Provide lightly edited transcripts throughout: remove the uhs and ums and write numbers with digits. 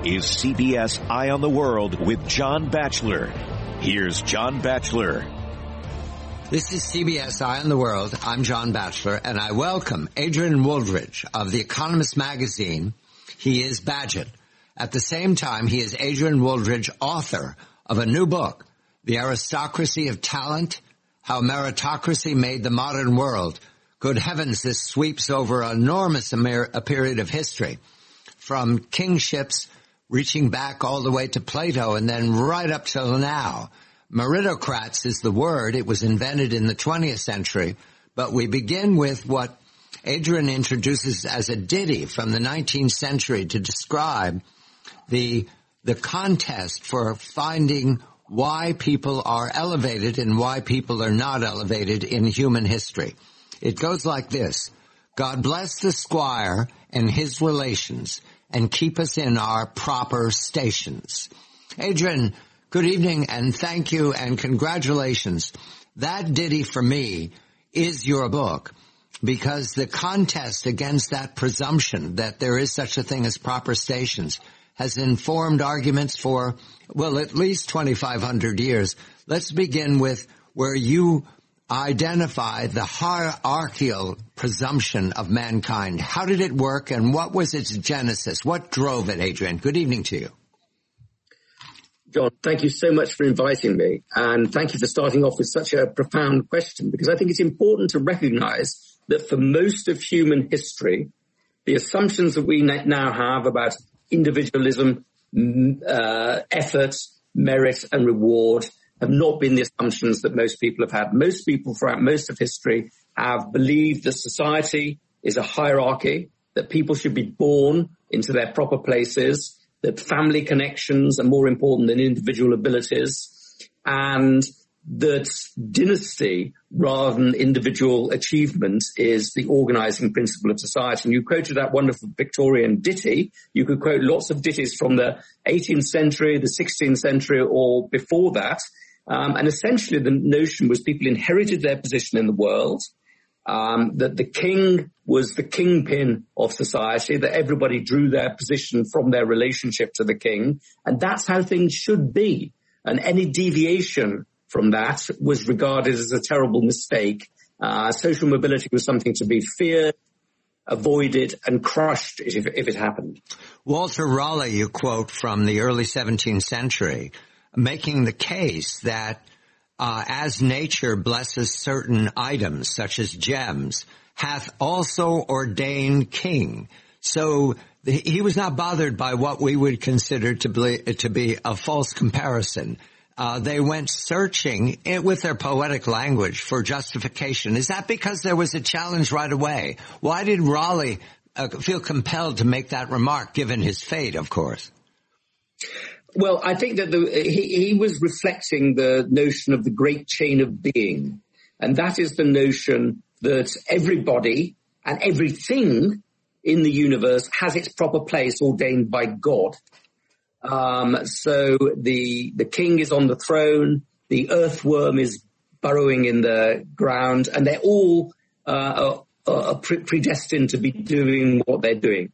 is CBS Eye on the World with John Batchelor. Here's John Batchelor. This is CBS Eye on the World. I'm John Batchelor, and I welcome Adrian Wooldridge of The Economist magazine. He is Badgett. At the same time, he is Adrian Wooldridge, author of a new book, The Aristocracy of Talent, How Meritocracy Made the Modern World. Good heavens, this sweeps over an enormous a period of history, from kingships reaching back all the way to Plato and then right up till now. Meritocrats is the word. It was invented in the 20th century, but we begin with what Adrian introduces as a ditty from the 19th century to describe the contest for finding why people are elevated and why people are not elevated in human history. It goes like this: God bless the squire and his relations and keep us in our proper stations. Adrian, good evening and thank you and congratulations. That ditty for me is your book, because the contest against that presumption that there is such a thing as proper stations has informed arguments for, well, at least 2,500 years. Let's begin with where you identify the hierarchical presumption of mankind. How did it work and what was its genesis? What drove it, Adrian? Good evening to you. John, thank you so much for inviting me, and thank you for starting off with such a profound question, because I think it's important to recognize that for most of human history, the assumptions that we now have about individualism, effort, merit, and reward have not been the assumptions that most people have had. Most people throughout most of history have believed that society is a hierarchy, that people should be born into their proper places, that family connections are more important than individual abilities, and that dynasty rather than individual achievement is the organizing principle of society. And you quoted that wonderful Victorian ditty. You could quote lots of ditties from the 18th century, the 16th century, or before that. And essentially the notion was people inherited their position in the world, that the king was the kingpin of society, that everybody drew their position from their relationship to the king, and that's how things should be. And any deviation from that was regarded as a terrible mistake. Social mobility was something to be feared, avoided, and crushed if it happened. Walter Raleigh, you quote from the early 17th century, making the case that as nature blesses certain items, such as gems, hath also ordained king. So he was not bothered by what we would consider to be a false comparison. They went searching with their poetic language for justification. Is that because there was a challenge right away? Why did Raleigh feel compelled to make that remark, given his fate, of course? Well, I think that he was reflecting the notion of the great chain of being. And that is the notion that everybody and everything in the universe has its proper place ordained by God. So the king is on the throne, the earthworm is burrowing in the ground, and they're all predestined to be doing what they're doing.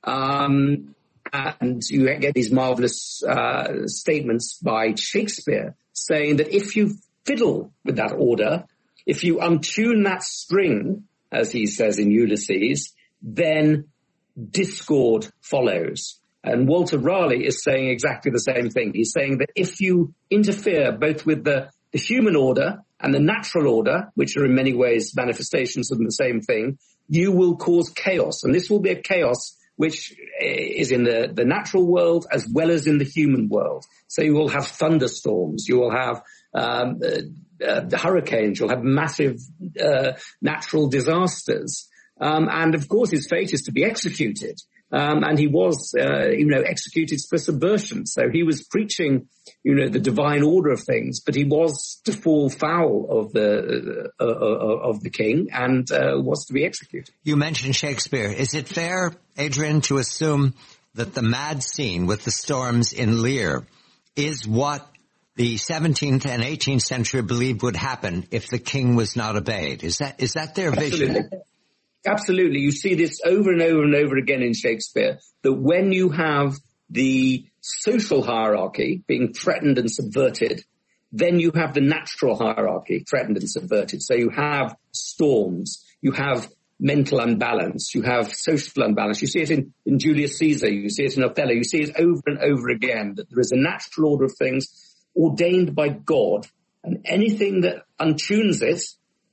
And you get these marvelous statements by Shakespeare saying that if you fiddle with that order, if you untune that string, as he says in Ulysses, then discord follows. And Walter Raleigh is saying exactly the same thing. He's saying that if you interfere both with the human order and the natural order, which are in many ways manifestations of the same thing, you will cause chaos. And this will be a chaos which is in the natural world as well as in the human world. So you will have thunderstorms, you will have hurricanes, you'll have massive natural disasters. And of course his fate is to be executed. And he was, executed for subversion. So he was preaching, the divine order of things, but he was to fall foul of the king and was to be executed. You mentioned Shakespeare. Is it fair, Adrian, to assume that the mad scene with the storms in Lear is what the 17th and 18th century believed would happen if the king was not obeyed? Is that their vision? Absolutely. You see this over and over and over again in Shakespeare, that when you have the social hierarchy being threatened and subverted, then you have the natural hierarchy threatened and subverted. So you have storms, you have mental unbalance, you have social unbalance. You see it in Julius Caesar, you see it in Othello, you see it over and over again, that there is a natural order of things ordained by God, and anything that untunes it,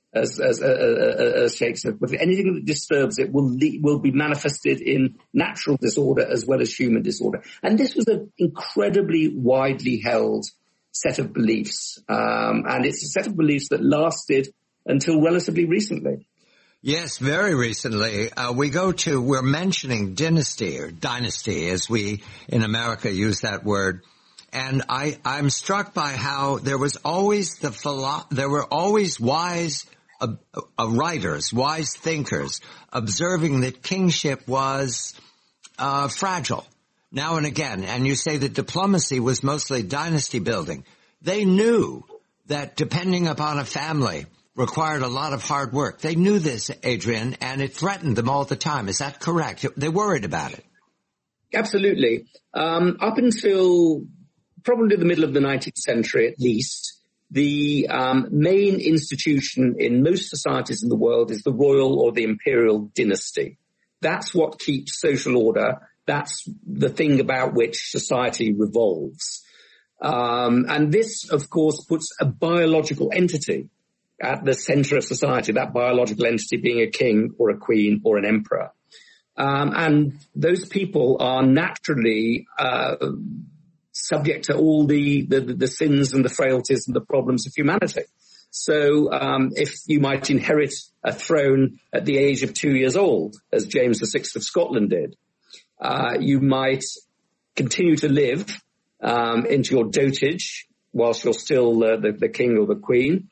as Shakespeare put it, anything that disturbs it will be manifested in natural disorder as well as human disorder. And this was an incredibly widely held set of beliefs, and it's a set of beliefs that lasted until relatively recently. Yes, very recently. We're mentioning dynasty, as we in America use that word. And I'm struck by how there were always wise writers, wise thinkers, observing that kingship was fragile now and again. And you say that diplomacy was mostly dynasty building. They knew that depending upon a family required a lot of hard work. They knew this, Adrian, and it threatened them all the time. Is that correct? They worried about it. Absolutely. Up until probably the middle of the 19th century at least, the main institution in most societies in the world is the royal or the imperial dynasty. That's what keeps social order. That's the thing about which society revolves. And this, of course, puts a biological entity at the center of society, that biological entity being a king or a queen or an emperor. And those people are naturally subject to all the sins and the frailties and the problems of humanity. So if you might inherit a throne at the age of 2 years old, as James VI of Scotland did, you might continue to live into your dotage whilst you're still the king or the queen,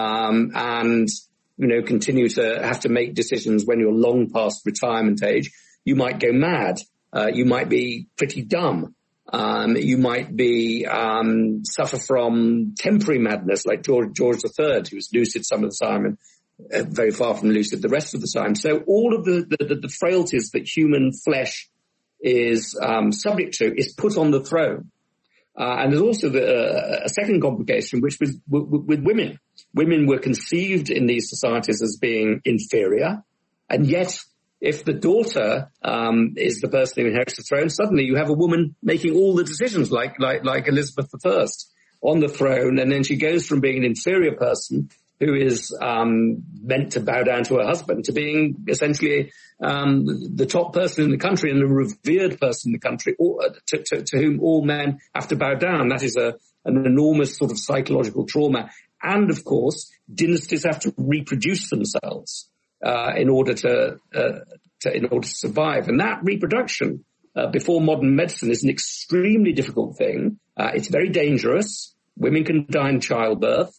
and continue to have to make decisions when you're long past retirement age. You might go mad. You might be pretty dumb. You might be suffer from temporary madness, like George III, who was lucid some of the time and very far from lucid the rest of the time. So all of the frailties that human flesh is subject to is put on the throne. And there's also a second complication, which was with women. Women were conceived in these societies as being inferior, and yet if the daughter is the person who inherits the throne, suddenly you have a woman making all the decisions, like Elizabeth I on the throne, and then she goes from being an inferior person who is meant to bow down to her husband to being essentially the top person in the country and a revered person in the country, to whom all men have to bow down. That is an enormous sort of psychological trauma. And of course, dynasties have to reproduce themselves in order to survive. And that reproduction before modern medicine is an extremely difficult thing. It's very dangerous. Women can die in childbirth.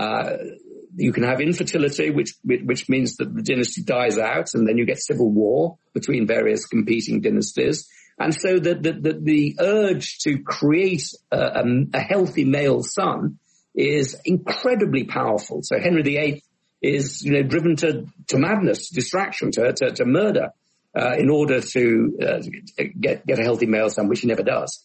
You can have infertility, which means that the dynasty dies out, and then you get civil war between various competing dynasties. And so the urge to create a healthy male son is incredibly powerful. So Henry VIII is, driven to madness, distraction, to murder, in order to get a healthy male son, which he never does.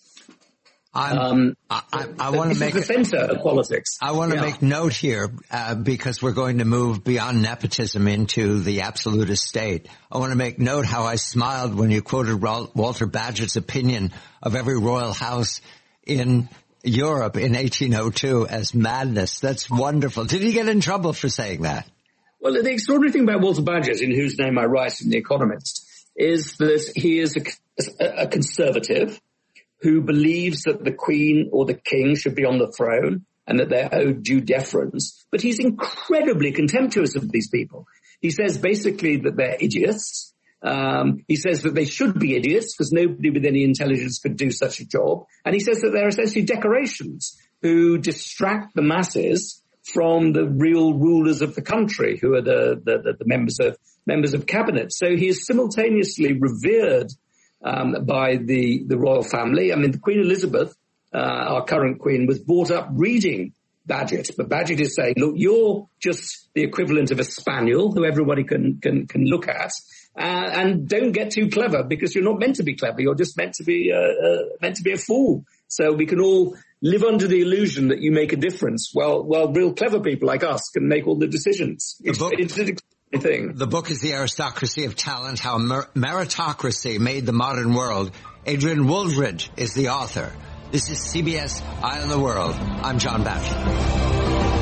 I want to make the center of politics. I want to make note here, because we're going to move beyond nepotism into the absolutist state. I want to make note how I smiled when you quoted Walter Bagehot's opinion of every royal house in Europe in 1802 as madness. That's wonderful. Did he get in trouble for saying that? Well, the extraordinary thing about Walter Bagehot, in whose name I write in The Economist, is that he is a conservative who believes that the Queen or the King should be on the throne and that they're owed due deference. But he's incredibly contemptuous of these people. He says basically that they're idiots. He says that they should be idiots because nobody with any intelligence could do such a job. And he says that they're essentially decorations who distract the masses from the real rulers of the country, who are the members of cabinet. So he is simultaneously revered by the royal family. I mean, the Queen Elizabeth, our current queen, was brought up reading Badgett. But Badgett is saying, look, you're just the equivalent of a spaniel who everybody can look at. And don't get too clever, because you're not meant to be clever. You're just meant to be a fool. So we can all live under the illusion that you make a difference. Well, real clever people like us can make all the decisions. It's an exciting thing. The book is The Aristocracy of Talent, How Meritocracy Made the Modern World. Adrian Wooldridge is the author. This is CBS Eye on the World. I'm John Batchelor.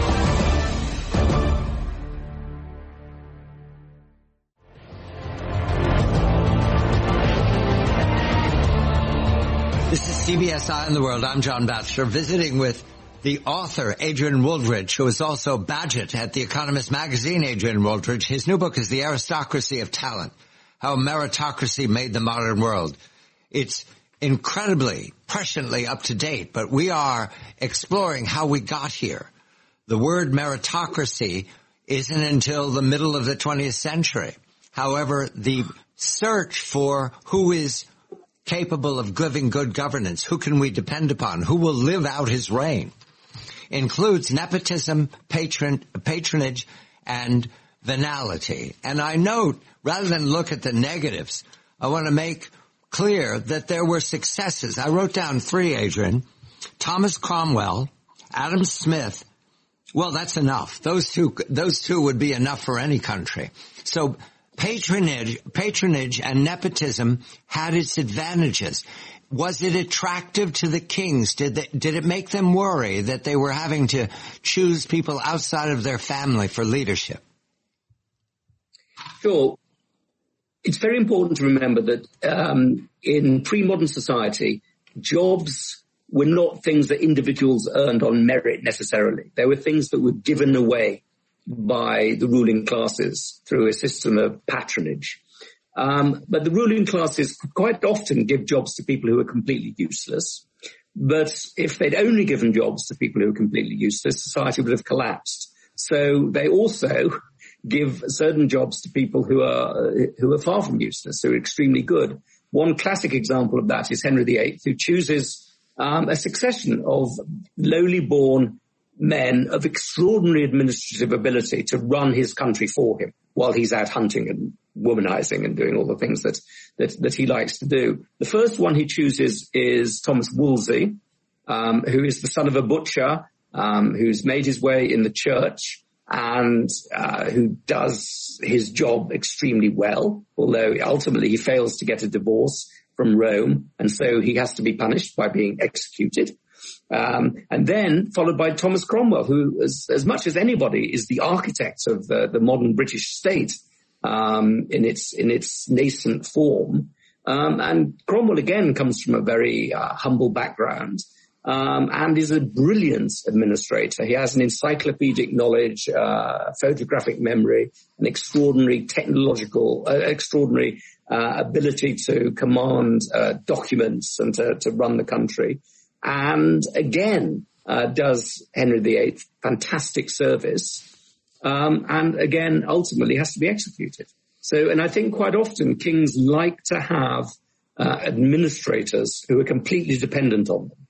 This is CBS Eye on the World. I'm John Batchelor, visiting with the author, Adrian Wooldridge, who is also Badgett at The Economist magazine. Adrian Wooldridge. His new book is The Aristocracy of Talent, How Meritocracy Made the Modern World. It's incredibly, presciently up to date, but we are exploring how we got here. The word meritocracy isn't until the middle of the 20th century. However, the search for who is capable of giving good governance, who can we depend upon, who will live out his reign, includes nepotism, patronage, and venality. And I note, rather than look at the negatives, I want to make clear that there were successes. I wrote down 3, Adrian. Thomas Cromwell, Adam Smith. Well, that's enough. Those two would be enough for any country. So patronage and nepotism had its advantages. Was it attractive to the kings? Did it make them worry that they were having to choose people outside of their family for leadership? Sure. It's very important to remember that in pre-modern society, jobs were not things that individuals earned on merit necessarily. They were things that were given away by the ruling classes through a system of patronage. But the ruling classes quite often give jobs to people who are completely useless. But if they'd only given jobs to people who are completely useless, society would have collapsed. So they also give certain jobs to people who are far from useless, who are extremely good. One classic example of that is Henry VIII, who chooses a succession of lowly born men of extraordinary administrative ability to run his country for him while he's out hunting and womanizing and doing all the things that he likes to do. The first one he chooses is Thomas Wolsey, who is the son of a butcher, who's made his way in the church, and who does his job extremely well, although ultimately he fails to get a divorce from Rome, and so he has to be punished by being executed. And then followed by Thomas Cromwell, who, as much as anybody, is the architect of the modern British state in its nascent form. And Cromwell again comes from a very humble background. And is a brilliant administrator. He has an encyclopedic knowledge, photographic memory, an extraordinary extraordinary ability to command documents and to run the country. And again, does Henry VIII fantastic service, and again, ultimately has to be executed. So, and I think quite often kings like to have administrators who are completely dependent on them.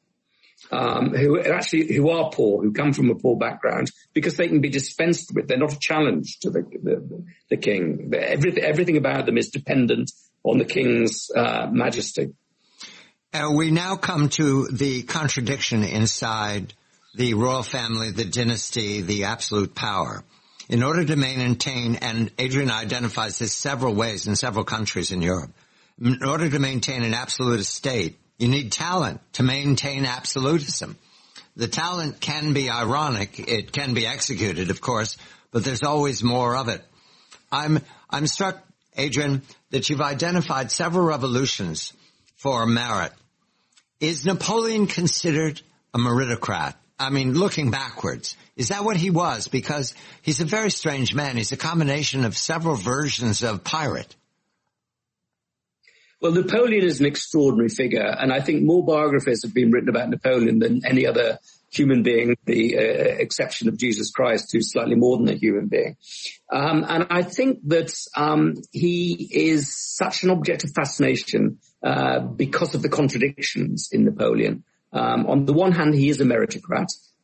Who are poor, who come from a poor background, because they can be dispensed with. They're not a challenge to the king. Everything about them is dependent on the king's majesty. We now come to the contradiction inside the royal family, the dynasty, the absolute power. In order to maintain, and Adrian identifies this several ways in several countries in Europe, in order to maintain an absolute state, you need talent to maintain absolutism. The talent can be ironic. It can be executed, of course, but there's always more of it. I'm struck, Adrian, that you've identified several revolutions for merit. Is Napoleon considered a meritocrat? I mean, looking backwards, is that what he was? Because he's a very strange man. He's a combination of several versions of pirate. Well, Napoleon is an extraordinary figure, and I think more biographies have been written about Napoleon than any other human being, the exception of Jesus Christ, who's slightly more than a human being. And I think that he is such an object of fascination because of the contradictions in Napoleon. On the one hand, he is a meritocrat.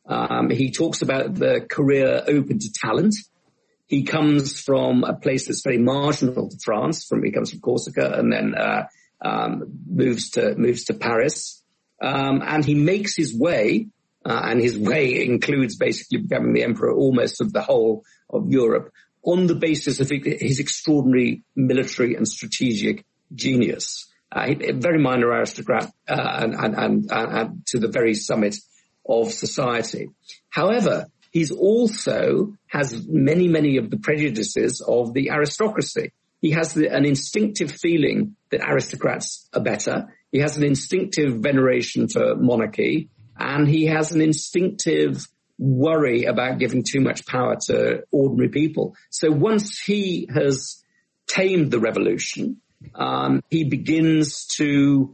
He talks about the career open to talent. He comes from a place that's very marginal to France. He comes from Corsica and then moves to Paris. And he makes his way, and his way includes basically becoming the emperor almost of the whole of Europe, on the basis of his extraordinary military and strategic genius. A very minor aristocrat, and to the very summit of society. However, he's also has many of the prejudices of the aristocracy. He has an instinctive feeling that aristocrats are better. He has an instinctive veneration for monarchy, and he has an instinctive worry about giving too much power to ordinary people. So once he has tamed the revolution, he begins to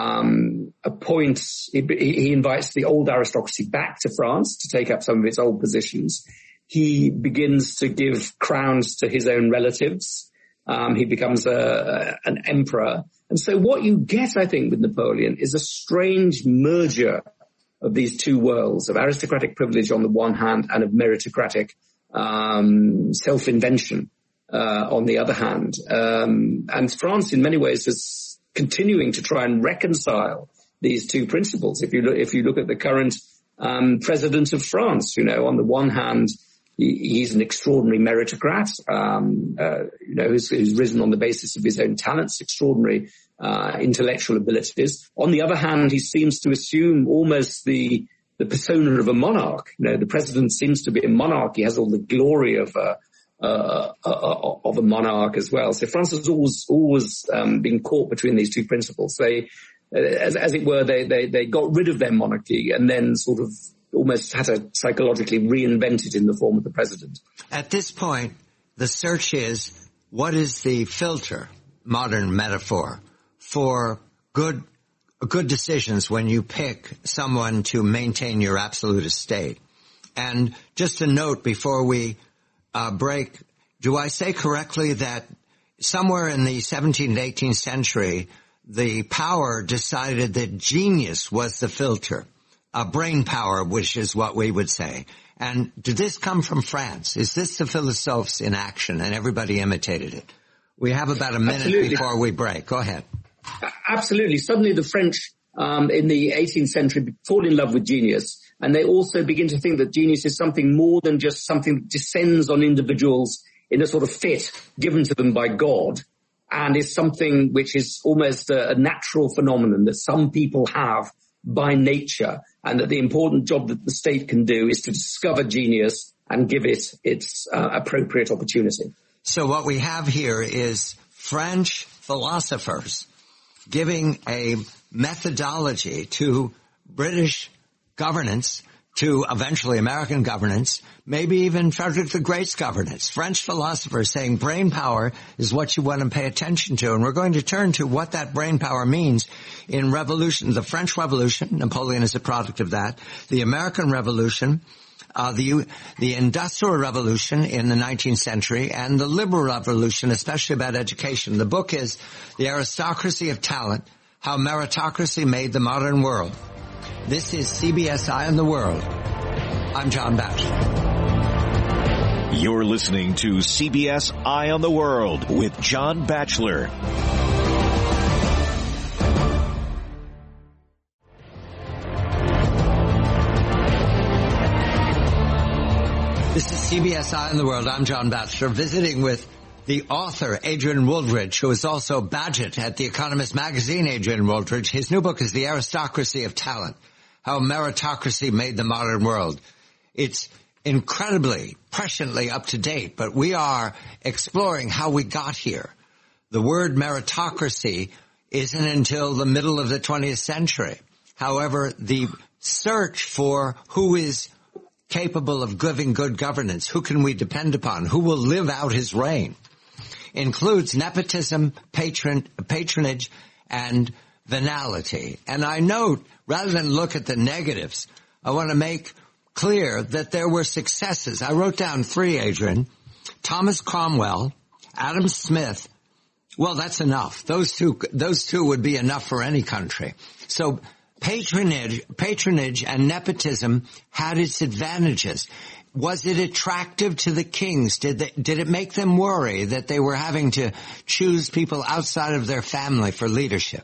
he invites the old aristocracy back to France to take up some of its old positions. He begins to give crowns to his own relatives. He becomes an emperor. And so what you get, I think, with Napoleon is a strange merger of these two worlds, of aristocratic privilege on the one hand and of meritocratic self-invention on the other hand. And France, in many ways, is continuing to try and reconcile these two principles. If you look at the current president of France, on the one hand, he's an extraordinary meritocrat, who's risen on the basis of his own talents, extraordinary intellectual abilities. On the other hand, he seems to assume almost the persona of a monarch. The president seems to be a monarch. He has all the glory of a monarch as well. So France has always been caught between these two principles. They, as it were, they got rid of their monarchy and then sort of almost had to psychologically reinvent it in the form of the president. At this point, the search is, what is the filter, modern metaphor, for good decisions when you pick someone to maintain your absolute estate? And just a note before we break, do I say correctly that somewhere in the 17th, 18th century, the power decided that genius was the filter? Brain power, which is what we would say. And did this come from France? Is this the philosophes in action and everybody imitated it? We have about a minute before we break. Go ahead. Absolutely. Suddenly the French in the 18th century fall in love with genius, and they also begin to think that genius is something more than just something that descends on individuals in a sort of fit given to them by God, and is something which is almost a natural phenomenon that some people have by nature, and that the important job that the state can do is to discover genius and give it its appropriate opportunity. So what we have here is French philosophers giving a methodology to British governance, to eventually American governance, maybe even Frederick the Great's governance. French philosophers saying brain power is what you want to pay attention to. And we're going to turn to what that brain power means in revolution. The French Revolution, Napoleon is a product of that. The American Revolution, the Industrial Revolution in the 19th century, and the Liberal Revolution, especially about education. The book is The Aristocracy of Talent, How Meritocracy Made the Modern World. This is CBS Eye on the World. I'm John Batchelor. You're listening to CBS Eye on the World with John Batchelor. This is CBS Eye on the World. I'm John Batchelor, visiting with the author, Adrian Wooldridge, who is also Badgett at The Economist magazine. Adrian Wooldridge. His new book is The Aristocracy of Talent, How Meritocracy Made the Modern World. It's incredibly, presciently up to date, but we are exploring how we got here. The word meritocracy isn't until the middle of the 20th century. However, the search for who is capable of giving good governance, who can we depend upon, who will live out his reign, includes nepotism, patronage, and venality. And I note, rather than look at the negatives, I want to make clear that there were successes. I wrote down 3, Adrian. Thomas Cromwell, Adam Smith. Well, that's enough. Those two would be enough for any country. So patronage and nepotism had its advantages. Was it attractive to the kings? Did it make them worry that they were having to choose people outside of their family for leadership?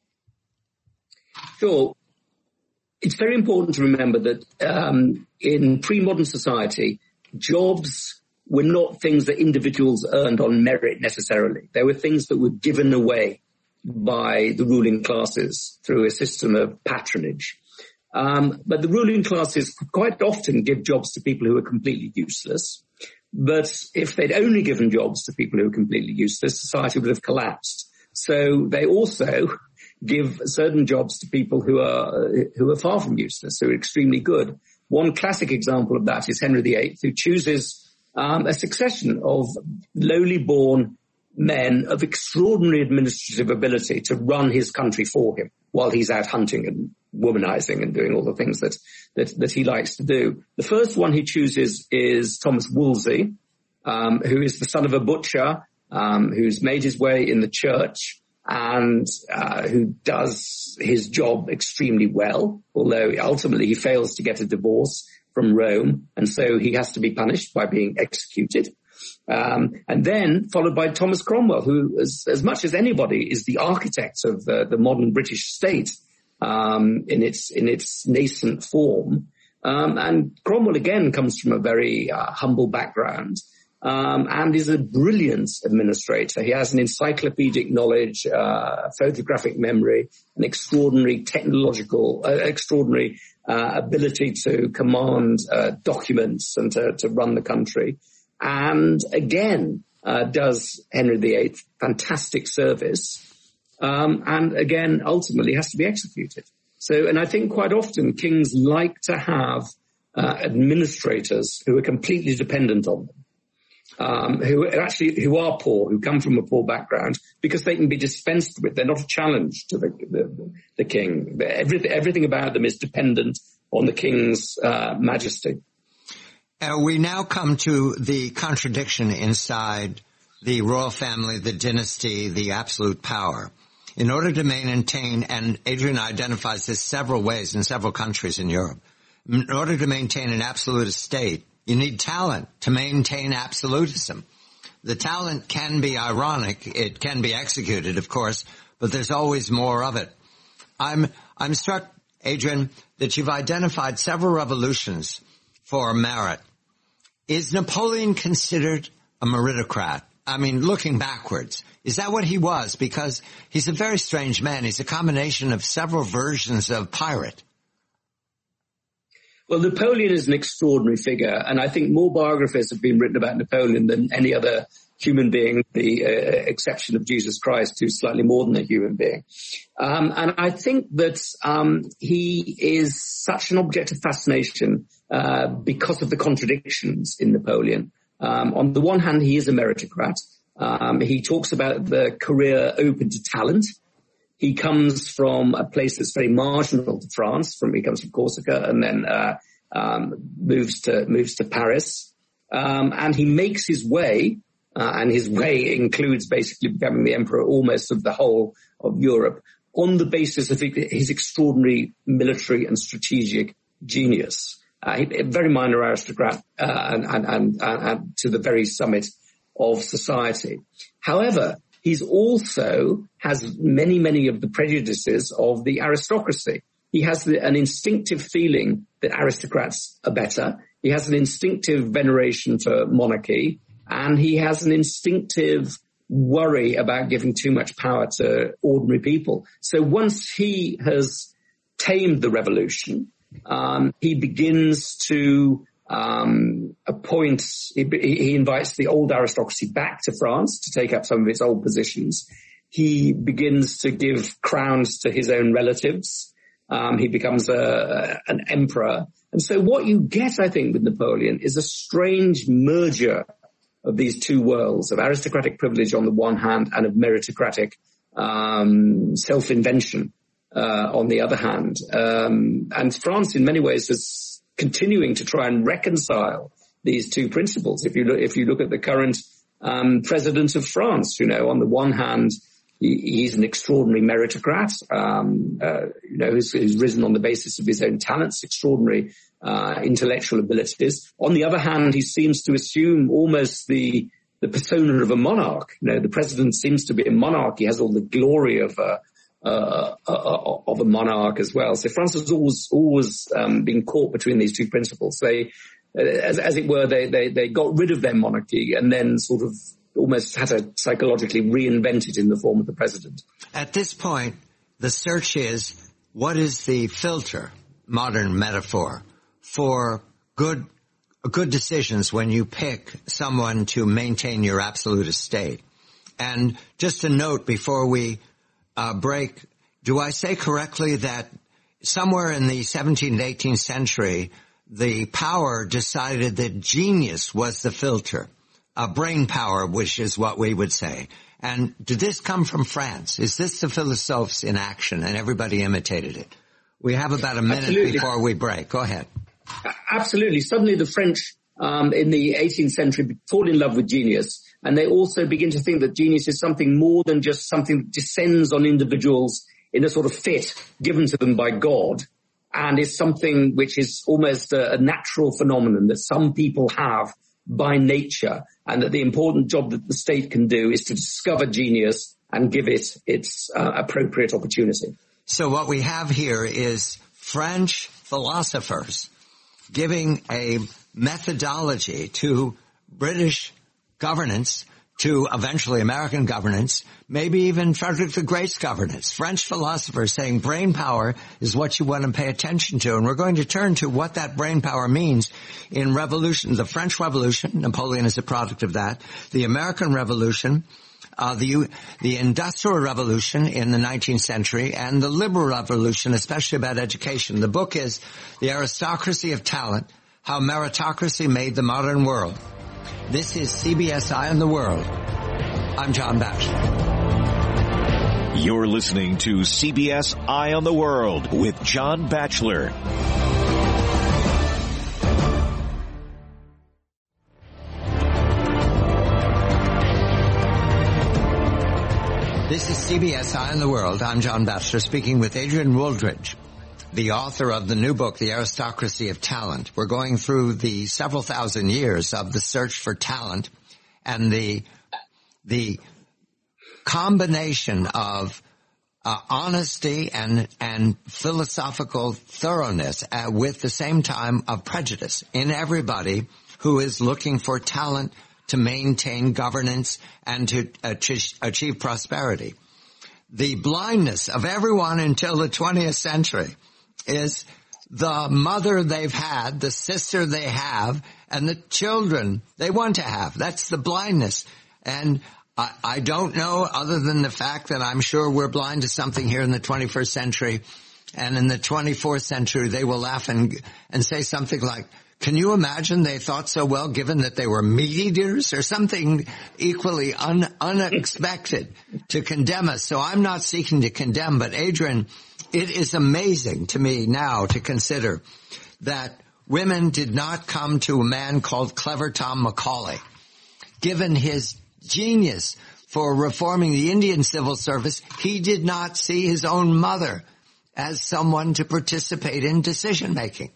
Sure. It's very important to remember that in pre-modern society, jobs were not things that individuals earned on merit necessarily. They were things that were given away by the ruling classes through a system of patronage. But the ruling classes quite often give jobs to people who are completely useless. But if they'd only given jobs to people who are completely useless, society would have collapsed. So they also give certain jobs to people who are far from useless, who are extremely good. One classic example of that is Henry VIII, who chooses a succession of lowly born men of extraordinary administrative ability to run his country for him while he's out hunting and womanizing and doing all the things that he likes to do. The first one he chooses is Thomas Wolsey, who is the son of a butcher, who's made his way in the church and who does his job extremely well, although ultimately he fails to get a divorce from Rome, and so he has to be punished by being executed. And then followed by Thomas Cromwell, who, as much as anybody, is the architect of the modern British state in its nascent form. And Cromwell again comes from a very humble background and is a brilliant administrator. He has an encyclopedic knowledge, photographic memory, an extraordinary technological, extraordinary ability to command documents and to run the country. And again, does Henry VIII fantastic service, and again, ultimately has to be executed. So, and I think quite often kings like to have administrators who are completely dependent on them, who are poor, who come from a poor background, because they can be dispensed with. They're not a challenge to the king. Everything about them is dependent on the king's majesty. We now come to the contradiction inside the royal family, the dynasty, the absolute power. In order to maintain, and Adrian identifies this several ways in several countries in Europe, in order to maintain an absolute state, you need talent to maintain absolutism. The talent can be ironic. It can be executed, of course, but there's always more of it. I'm struck, Adrian, that you've identified several revolutions for merit. Is Napoleon considered a meritocrat? I mean, looking backwards, is that what he was? Because he's a very strange man. He's a combination of several versions of pirate. Well, Napoleon is an extraordinary figure, and I think more biographies have been written about Napoleon than any other human being, the exception of Jesus Christ, who's slightly more than a human being. And I think that he is such an object of fascination because of the contradictions in Napoleon. On the one hand, he is a meritocrat. He talks about the career open to talent. He comes from a place that's very marginal to France. He comes from Corsica and then moves to Paris. And he makes his way, and his way includes basically becoming the emperor almost of the whole of Europe, on the basis of his extraordinary military and strategic genius. A very minor aristocrat and to the very summit of society. However, he's also has many of the prejudices of the aristocracy. He has an instinctive feeling that aristocrats are better. He has an instinctive veneration for monarchy, and he has an instinctive worry about giving too much power to ordinary people. So once he has tamed the revolution, he begins to appoint, he invites the old aristocracy back to France to take up some of its old positions. He begins to give crowns to his own relatives. He becomes an emperor. And so what you get, I think, with Napoleon is a strange merger of these two worlds, of aristocratic privilege on the one hand and of meritocratic self-invention on the other hand. And France, in many ways, is continuing to try and reconcile these two principles. If you look at the current president of France, on the one hand, He's an extraordinary meritocrat, who's risen on the basis of his own talents, extraordinary intellectual abilities. On the other hand, he seems to assume almost the persona of a monarch. The president seems to be a monarch. He has all the glory of a monarch as well. So France has always been caught between these two principles. They, as it were, they got rid of their monarchy and then sort of almost had to psychologically reinvent it in the form of the president. At this point, the search is, what is the filter, modern metaphor, for good decisions when you pick someone to maintain your absolute estate? And just a note before we break, do I say correctly that somewhere in the 17th and 18th century, the power decided that genius was the filter? Brain power, which is what we would say. And did this come from France? Is this the philosophes in action and everybody imitated it? We have about a minute before we break. Go ahead. Absolutely. Suddenly the French in the 18th century fall in love with genius, and they also begin to think that genius is something more than just something that descends on individuals in a sort of fit given to them by God, and is something which is almost a natural phenomenon that some people have by nature, and that the important job that the state can do is to discover genius and give it its appropriate opportunity. So what we have here is French philosophers giving a methodology to British governance, to eventually American governance, maybe even Frederick the Great's governance. French philosophers saying brain power is what you want to pay attention to. And we're going to turn to what that brain power means in revolution. The French Revolution, Napoleon is a product of that. The American Revolution, the Industrial Revolution in the 19th century, and the Liberal Revolution, especially about education. The book is The Aristocracy of Talent, How Meritocracy Made the Modern World. This is CBS Eye on the World. I'm John Batchelor. You're listening to CBS Eye on the World with John Batchelor. This is CBS Eye on the World. I'm John Batchelor, speaking with Adrian Wooldridge, the author of the new book, The Aristocracy of Talent. We're going through the several thousand years of the search for talent and the combination of honesty and philosophical thoroughness with the same time of prejudice in everybody who is looking for talent to maintain governance and to achieve prosperity. The blindness of everyone until the 20th century is the mother they've had, the sister they have, and the children they want to have. That's the blindness. And I don't know, other than the fact that I'm sure we're blind to something here in the 21st century. And in the 24th century, they will laugh and say something like, can you imagine they thought so well given that they were meat eaters, or something equally unexpected to condemn us? So I'm not seeking to condemn, but Adrian, it is amazing to me now to consider that women did not come to a man called Clever Tom Macaulay. Given his genius for reforming the Indian civil service, he did not see his own mother as someone to participate in decision-making.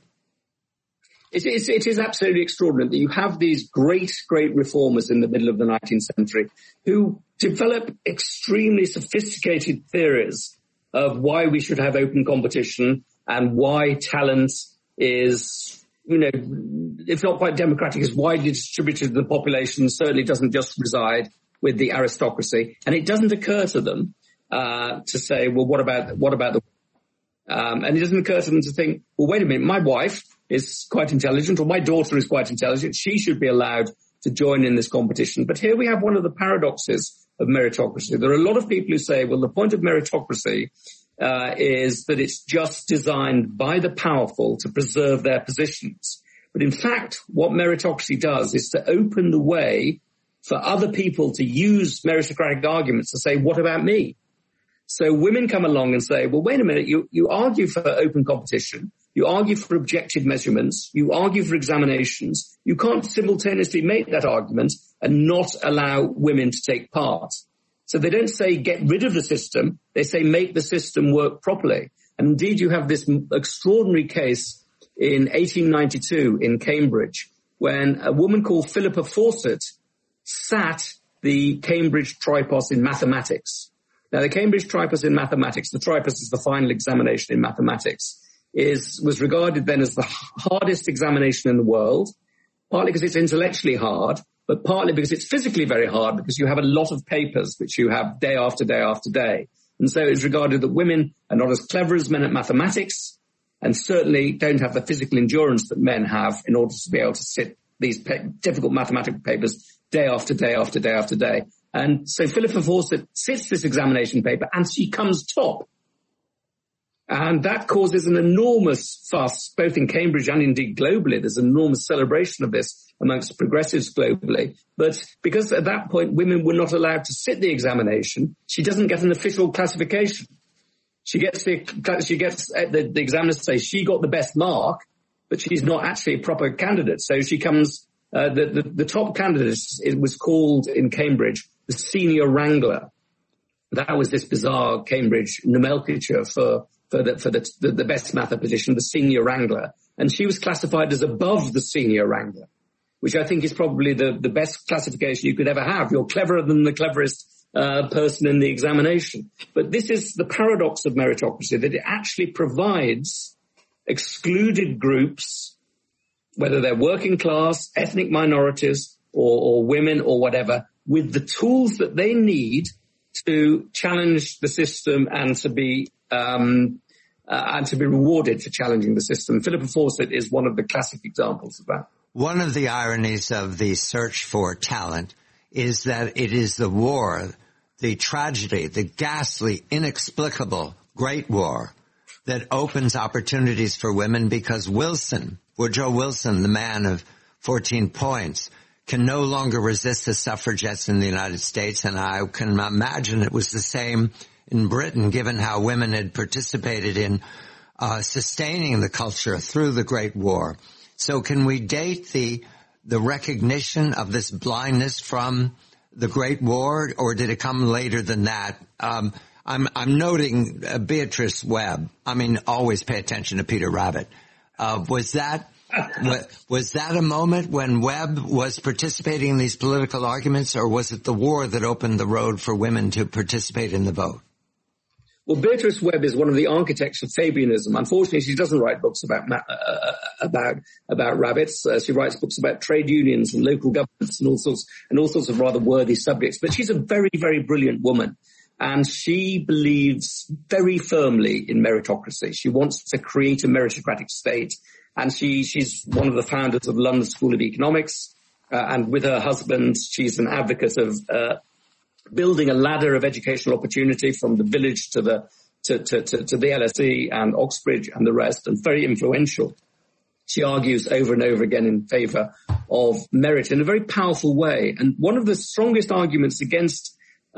It is absolutely extraordinary that you have these great reformers in the middle of the 19th century who develop extremely sophisticated theories of why we should have open competition and why talent is, if not quite democratic, is widely distributed to the population, certainly doesn't just reside with the aristocracy. And it doesn't occur to them to say, well, what about the and it doesn't occur to them to think, well, wait a minute, my wife is quite intelligent, or my daughter is quite intelligent. She should be allowed to join in this competition. But here we have one of the paradoxes of meritocracy. There are a lot of people who say, well, the point of meritocracy is that it's just designed by the powerful to preserve their positions. But in fact, what meritocracy does is to open the way for other people to use meritocratic arguments to say, what about me? So women come along and say, well, wait a minute, you argue for open competition, you argue for objective measurements, you argue for examinations. You can't simultaneously make that argument and not allow women to take part. So they don't say get rid of the system. They say make the system work properly. And indeed, you have this extraordinary case in 1892 in Cambridge when a woman called Philippa Fawcett sat the Cambridge Tripos in mathematics. Now, the Cambridge Tripos in mathematics, the Tripos is the final examination in mathematics, was regarded then as the hardest examination in the world, partly because it's intellectually hard, but partly because it's physically very hard because you have a lot of papers which you have day after day after day. And so it's regarded that women are not as clever as men at mathematics and certainly don't have the physical endurance that men have in order to be able to sit these difficult mathematical papers day after day after day after day. And so Philippa Fawcett sits this examination paper and she comes top. And that causes an enormous fuss, both in Cambridge and indeed globally. There's an enormous celebration of this amongst progressives globally. But because at that point women were not allowed to sit the examination, she doesn't get an official classification. The examiners say she got the best mark, but she's not actually a proper candidate. So she comes, the top candidate, it was called in Cambridge the senior wrangler. That was this bizarre Cambridge nomenclature for the best mathematician, the senior wrangler. And she was classified as above the senior wrangler, which I think is probably the best classification you could ever have. You're cleverer than the cleverest person in the examination. But this is the paradox of meritocracy, that it actually provides excluded groups, whether they're working class, ethnic minorities, or women or whatever, with the tools that they need to challenge the system and to be rewarded for challenging the system. Philippa Fawcett is one of the classic examples of that. One of the ironies of the search for talent is that it is the war, the tragedy, the ghastly, inexplicable Great War that opens opportunities for women, because Woodrow Wilson, the man of 14 points, can no longer resist the suffragettes in the United States. And I can imagine it was the same in Britain, given how women had participated in sustaining the culture through the Great War. So can we date the recognition of this blindness from the Great War, or did it come later than that? I'm noting Beatrice Webb. I mean, always pay attention to Peter Rabbit. Was that a moment when Webb was participating in these political arguments, or was it the war that opened the road for women to participate in the vote? Well, Beatrice Webb is one of the architects of Fabianism. Unfortunately, she doesn't write books about rabbits. She writes books about trade unions and local governments and all sorts of rather worthy subjects. But she's a very, very brilliant woman. And she believes very firmly in meritocracy. She wants to create a meritocratic state. And she's one of the founders of London School of Economics. And with her husband, she's an advocate of building a ladder of educational opportunity from the village to the LSE and Oxbridge and the rest, and very influential. She argues over and over again in favor of merit in a very powerful way. And one of the strongest arguments against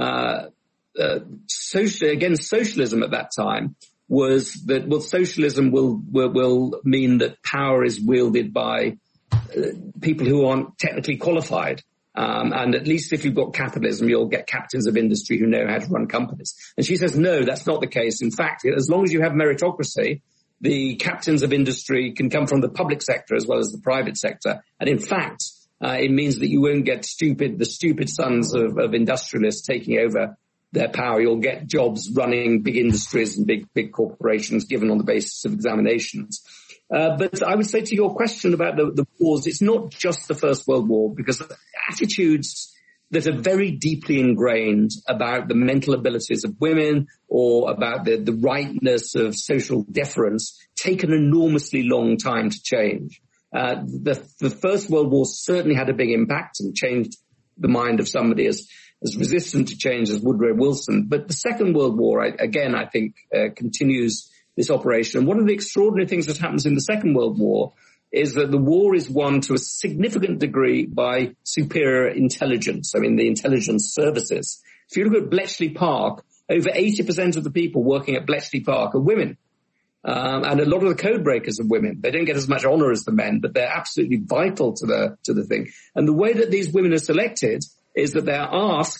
socialism at that time was that, well, socialism will mean that power is wielded by people who aren't technically qualified. And at least if you've got capitalism, you'll get captains of industry who know how to run companies. And she says, no, that's not the case. In fact, as long as you have meritocracy, the captains of industry can come from the public sector as well as the private sector. And in fact, it means that you won't get the stupid sons of industrialists taking over their power. You'll get jobs running big industries and big corporations given on the basis of examinations. But I would say to your question about the wars, it's not just the First World War, because attitudes that are very deeply ingrained about the mental abilities of women or about the rightness of social deference take an enormously long time to change. The First World War certainly had a big impact and changed the mind of somebody as resistant to change as Woodrow Wilson. But the Second World War, I think, continues this operation. And one of the extraordinary things that happens in the Second World War is that the war is won to a significant degree by superior intelligence. I mean, the intelligence services. If you look at Bletchley Park, over 80% of the people working at Bletchley Park are women. And a lot of the code breakers are women. They don't get as much honor as the men, but they're absolutely vital to the thing. And the way that these women are selected is that they're asked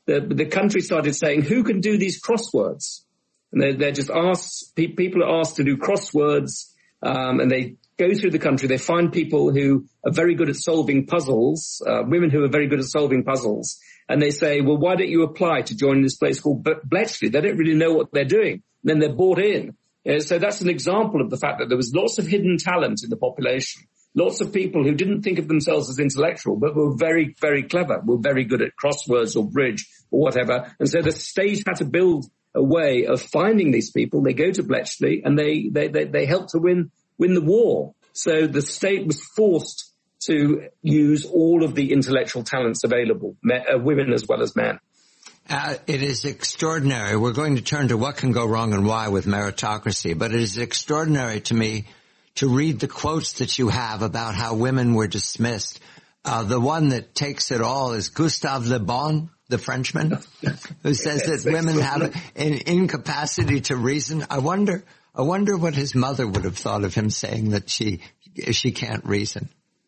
the country started saying, who can do these crosswords? And they're just asked, people are asked to do crosswords, and they go through the country. They find people who are very good at solving puzzles, women who are very good at solving puzzles. And they say, well, why don't you apply to join this place called Bletchley? They don't really know what they're doing. And then they're brought in. So that's an example of the fact that there was lots of hidden talent in the population. Lots of people who didn't think of themselves as intellectual, but were very, very clever, were very good at crosswords or bridge or whatever. And so the state had to build a way of finding these people. They go to Bletchley and they help to win the war. So the state was forced to use all of the intellectual talents available, women as well as men. It is extraordinary. We're going to turn to what can go wrong and why with meritocracy, but it is extraordinary to me to read the quotes that you have about how women were dismissed. The one that takes it all is Gustave Le Bon, the Frenchman, who says that women have an incapacity to reason. I wonder what his mother would have thought of him saying that she can't reason.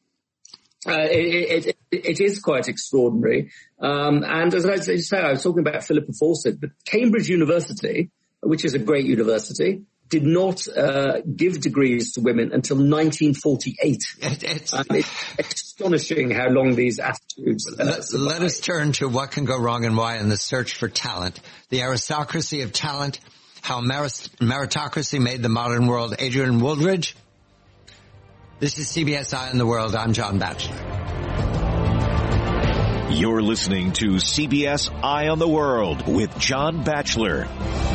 It is quite extraordinary. And as I say, I was talking about Philippa Fawcett, but Cambridge University, which is a great university, did not give degrees to women until 1948. It's astonishing how long these attitudes. Let us turn to what can go wrong and why in the search for talent. The aristocracy of talent, how meritocracy made the modern world. Adrian Wooldridge. This is CBS Eye on the World. I'm John Batchelor. You're listening to CBS Eye on the World with John Batchelor.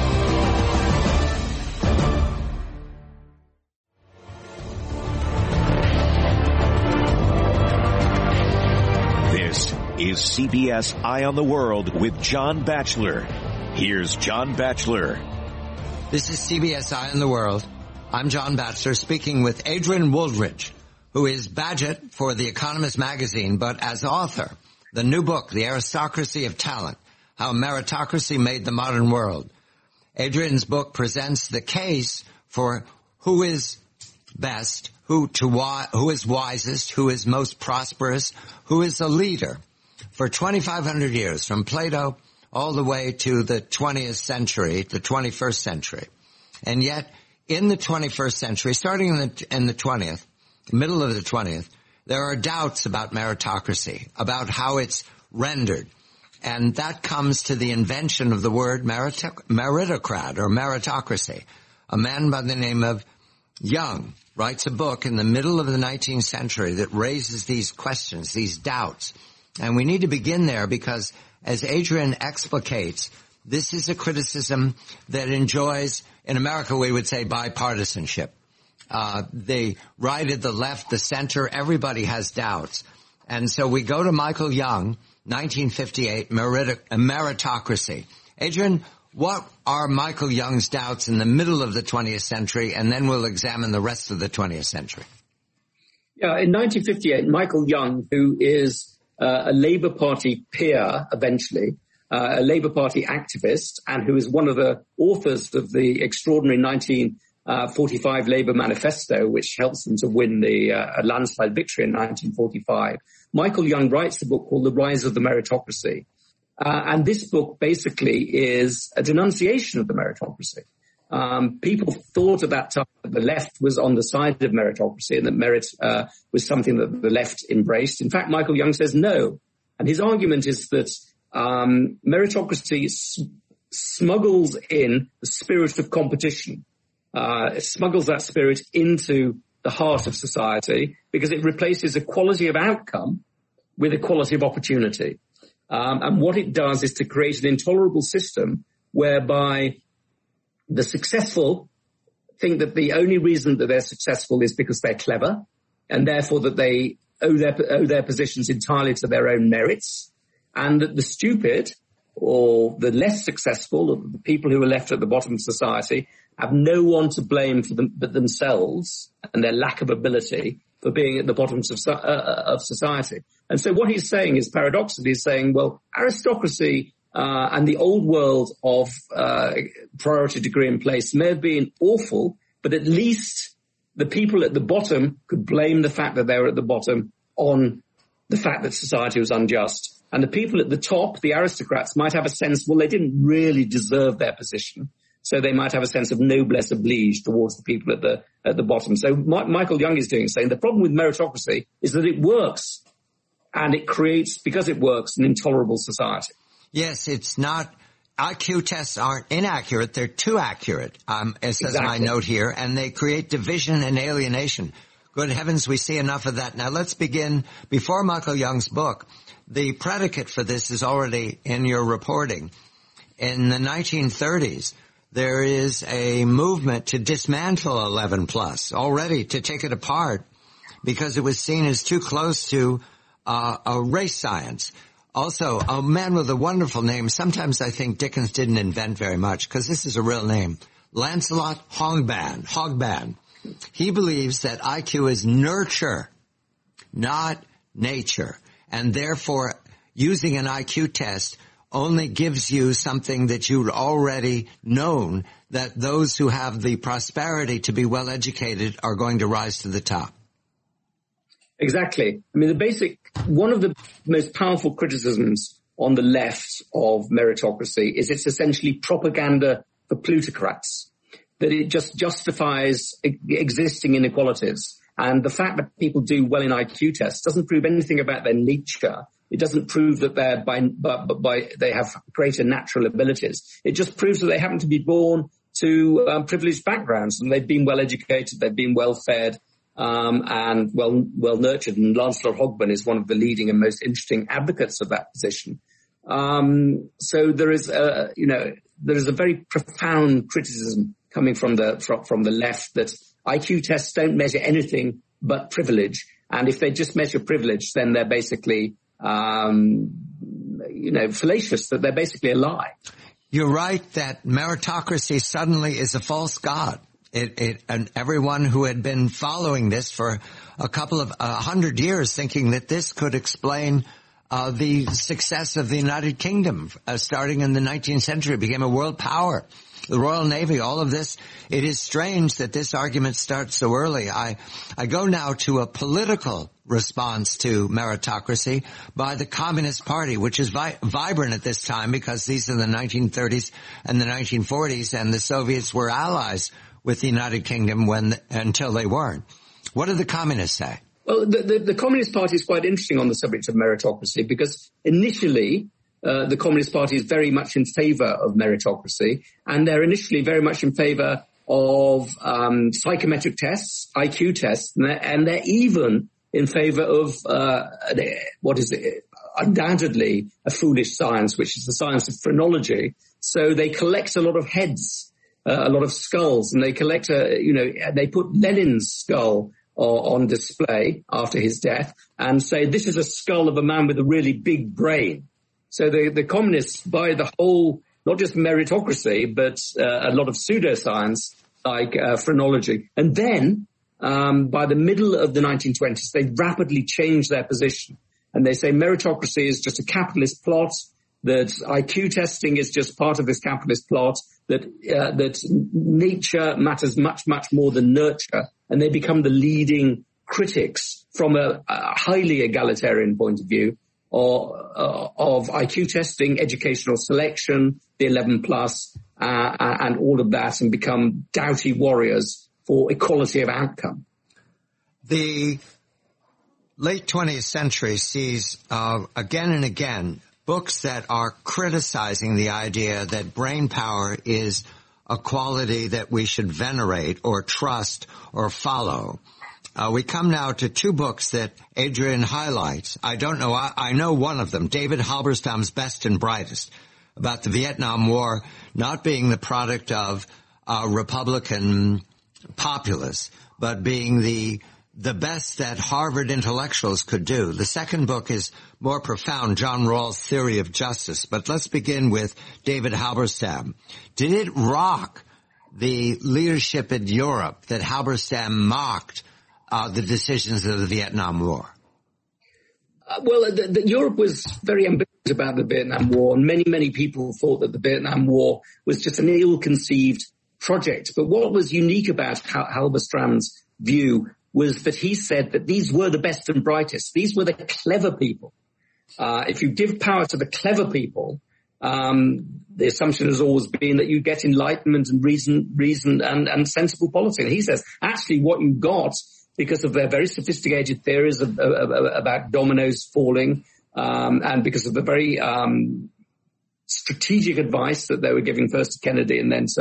This is CBS Eye on the World with John Batchelor. Here's John Batchelor. This is CBS Eye on the World. I'm John Batchelor speaking with Adrian Wooldridge, who is Badgett for The Economist magazine, but as author, the new book, The Aristocracy of Talent, How Meritocracy Made the Modern World. Adrian's book presents the case for who is best, who is wisest, who is most prosperous, who is a leader for 2,500 years, from Plato all the way to the 20th century, the 21st century. And yet, in the 21st century, starting in the 20th, middle of the 20th, there are doubts about meritocracy, about how it's rendered. And that comes to the invention of the word meritocrat or meritocracy. A man by the name of Young writes a book in the middle of the 19th century that raises these questions, these doubts. And we need to begin there because, as Adrian explicates, this is a criticism that enjoys, in America we would say, bipartisanship. The right and the left, the center, everybody has doubts. And so we go to Michael Young, 1958, meritocracy. Adrian, what are Michael Young's doubts in the middle of the 20th century? And then we'll examine the rest of the 20th century. Yeah, in 1958, Michael Young, who is a Labour Party peer eventually, a Labour Party activist, and who is one of the authors of the extraordinary 1945 Labour Manifesto, which helps them to win the landslide victory in 1945. Michael Young writes a book called The Rise of the Meritocracy. And this book basically is a denunciation of the meritocracy. People thought at that time that the left was on the side of meritocracy and that merit was something that the left embraced. In fact, Michael Young says no. And his argument is that meritocracy smuggles in the spirit of competition. It smuggles that spirit into the heart of society because it replaces equality of outcome with equality of opportunity. And what it does is to create an intolerable system whereby the successful think that the only reason that they're successful is because they're clever, and therefore that they owe their positions entirely to their own merits, and that the stupid or the less successful, or the people who are left at the bottom of society, have no one to blame for them but themselves and their lack of ability for being at the bottoms of society. And so what he's saying is, paradoxically, he's saying, well, aristocracy and the old world of priority degree in place may have been awful, but at least the people at the bottom could blame the fact that they were at the bottom on the fact that society was unjust. And the people at the top, the aristocrats, might have a sense, well, they didn't really deserve their position. So they might have a sense of noblesse oblige towards the people at the bottom. So Michael Young is saying the problem with meritocracy is that it works. And it creates, because it works, an intolerable society. Yes, it's not. IQ tests aren't inaccurate. They're too accurate, as says my note here, and they create division and alienation. Good heavens, we see enough of that. Now let's begin. Before Michael Young's book, the predicate for this is already in your reporting. In the 1930s, there is a movement to dismantle 11 plus, already to take it apart, because it was seen as too close to a race science. Also, a man with a wonderful name. Sometimes I think Dickens didn't invent very much, because this is a real name. Lancelot Hogban. He believes that IQ is nurture, not nature. And therefore, using an IQ test only gives you something that you'd already known, that those who have the prosperity to be well educated are going to rise to the top. Exactly. I mean, one of the most powerful criticisms on the left of meritocracy is it's essentially propaganda for plutocrats, that it just justifies existing inequalities. And the fact that people do well in IQ tests doesn't prove anything about their nature. It doesn't prove that they have greater natural abilities. It just proves that they happen to be born to privileged backgrounds, and they've been well educated, they've been well fed, and well nurtured. And Lancelot Hogban is one of the leading and most interesting advocates of that position. So there is a very profound criticism coming from the left that IQ tests don't measure anything but privilege. And if they just measure privilege, then they're basically, fallacious, that they're basically a lie. You're right that meritocracy suddenly is a false god. And everyone who had been following this for a couple of 100 years, thinking that this could explain the success of the United Kingdom, starting in the 19th century, became a world power. The Royal Navy, all of this. It is strange that this argument starts so early. I go now to a political response to meritocracy by the Communist Party, which is vibrant at this time because these are the 1930s and the 1940s, and the Soviets were allies with the United Kingdom until they weren't. What do the communists say? Well, the Communist Party is quite interesting on the subject of meritocracy, because initially the Communist Party is very much in favor of meritocracy, and they're initially very much in favor of psychometric tests, IQ tests, and they're even in favor of undoubtedly a foolish science, which is the science of phrenology. So they collect a lot of heads, a lot of skulls, and they collect they put Lenin's skull on display after his death and say, this is a skull of a man with a really big brain. So the communists buy the whole, not just meritocracy, but a lot of pseudoscience like phrenology. And then by the middle of the 1920s, they rapidly change their position. And they say meritocracy is just a capitalist plot, that IQ testing is just part of this capitalist plot, that nature matters much, much more than nurture. And they become the leading critics from a highly egalitarian point of view of IQ testing, educational selection, the 11 plus, and all of that, and become doughty warriors for equality of outcome. The late 20th century sees again and again books that are criticizing the idea that brain power is a quality that we should venerate or trust or follow. We come now to two books that Adrian highlights. I know one of them, David Halberstam's Best and Brightest, about the Vietnam War not being the product of Republican populace, but being the best that Harvard intellectuals could do. The second book is more profound, John Rawls' Theory of Justice. But let's begin with David Halberstam. Did it rock the leadership in Europe that Halberstam mocked the decisions of the Vietnam War? Europe was very ambivalent about the Vietnam War, and many people thought that the Vietnam War was just an ill-conceived project. But what was unique about Halberstam's view was that he said that these were the best and brightest. These were the clever people. if you give power to the clever people, the assumption has always been that you get enlightenment and reason and sensible policy. And he says, actually, what you got, because of their very sophisticated theories about dominoes falling, and because of the very strategic advice that they were giving first to Kennedy and then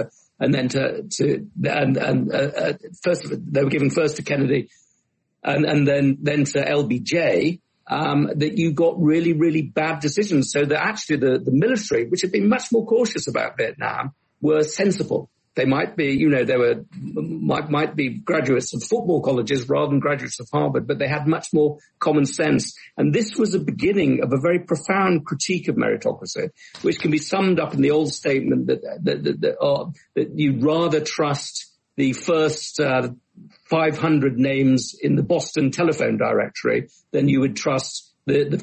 first they were giving first to Kennedy and then to LBJ, that you got really, really bad decisions. So that actually the military, which had been much more cautious about Vietnam, were sensible. They might be, might be graduates of football colleges rather than graduates of Harvard, but they had much more common sense. And this was a beginning of a very profound critique of meritocracy, which can be summed up in the old statement that you'd rather trust the first 500 names in the Boston telephone directory than you would trust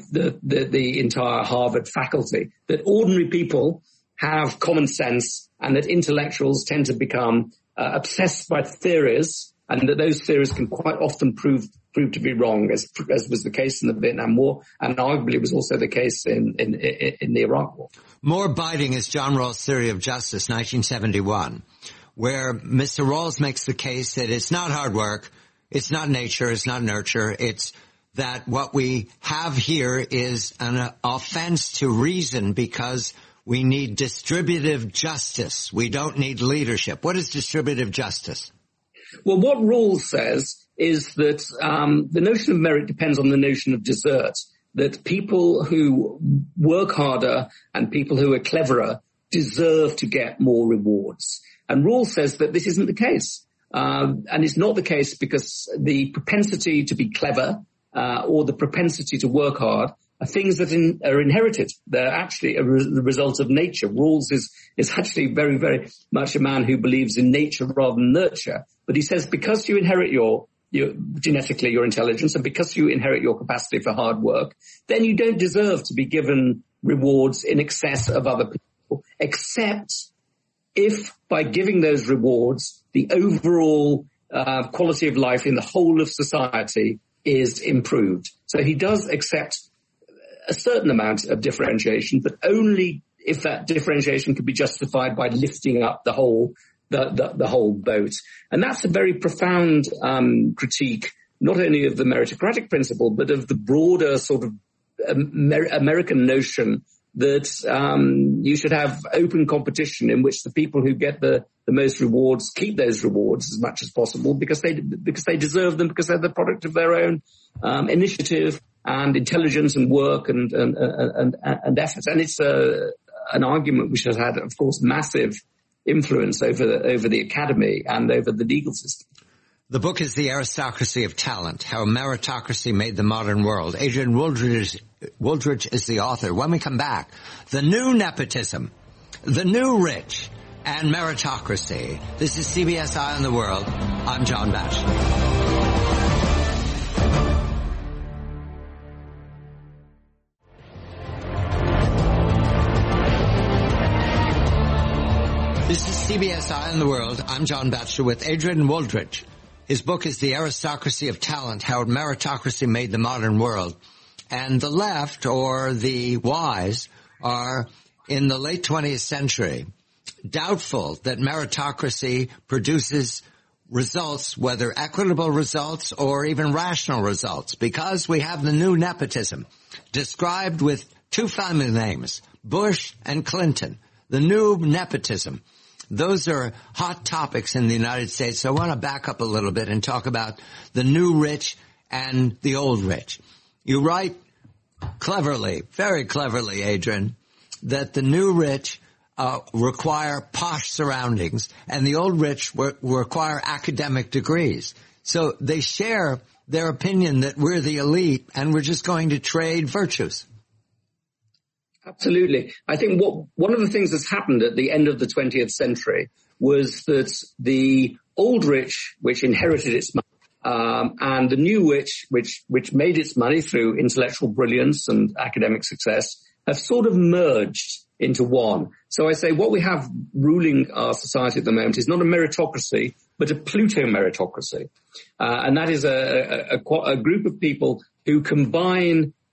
the entire Harvard faculty. That ordinary people have common sense and that intellectuals tend to become obsessed by theories, and that those theories can quite often prove to be wrong, as was the case in the Vietnam War, and arguably was also the case in the Iraq War. More biting is John Rawls' theory of justice, 1971, where Mr. Rawls makes the case that it's not hard work, it's not nature, it's not nurture, it's that what we have here is an offense to reason because we need distributive justice. We don't need leadership. What is distributive justice? Well, what Rawls says is that the notion of merit depends on the notion of desert, that people who work harder and people who are cleverer deserve to get more rewards. And Rawls says that this isn't the case. And it's not the case because the propensity to be clever or the propensity to work hard are things that are inherited. They're actually the result of nature. Rawls is actually very, very much a man who believes in nature rather than nurture. But he says because you inherit your genetically your intelligence and because you inherit your capacity for hard work, then you don't deserve to be given rewards in excess of other people, except if by giving those rewards, the overall quality of life in the whole of society is improved. So he does accept a certain amount of differentiation, but only if that differentiation can be justified by lifting up the whole boat. And that's a very profound critique, not only of the meritocratic principle, but of the broader sort of American notion that you should have open competition in which the people who get the most rewards keep those rewards as much as possible because they deserve them, because they're the product of their own initiative and intelligence and work and efforts. And it's an argument which has had, of course, massive influence over the academy and over the legal system. The book is The Aristocracy of Talent, How Meritocracy Made the Modern World. Adrian Wooldridge is the author. When we come back, the new nepotism, the new rich, and meritocracy. This is CBS Eye on the World. I'm John Batchelor. This is CBS Eye on the World. I'm John Batchelor with Adrian Wooldridge. His book is The Aristocracy of Talent, How Meritocracy Made the Modern World. And the left, or the wise, are in the late 20th century doubtful that meritocracy produces results, whether equitable results or even rational results, because we have the new nepotism described with two family names, Bush and Clinton, the new nepotism. Those are hot topics in the United States. So I want to back up a little bit and talk about the new rich and the old rich. You write cleverly, very cleverly, Adrian, that the new rich require posh surroundings and the old rich require academic degrees. So they share their opinion that we're the elite and we're just going to trade virtues. Absolutely. I think one of the things that's happened at the end of the 20th century was that the old rich, which inherited its money, and the new rich, which made its money through intellectual brilliance and academic success, have sort of merged into one. So I say what we have ruling our society at the moment is not a meritocracy, but a Pluto-meritocracy. And that is a group of people who combine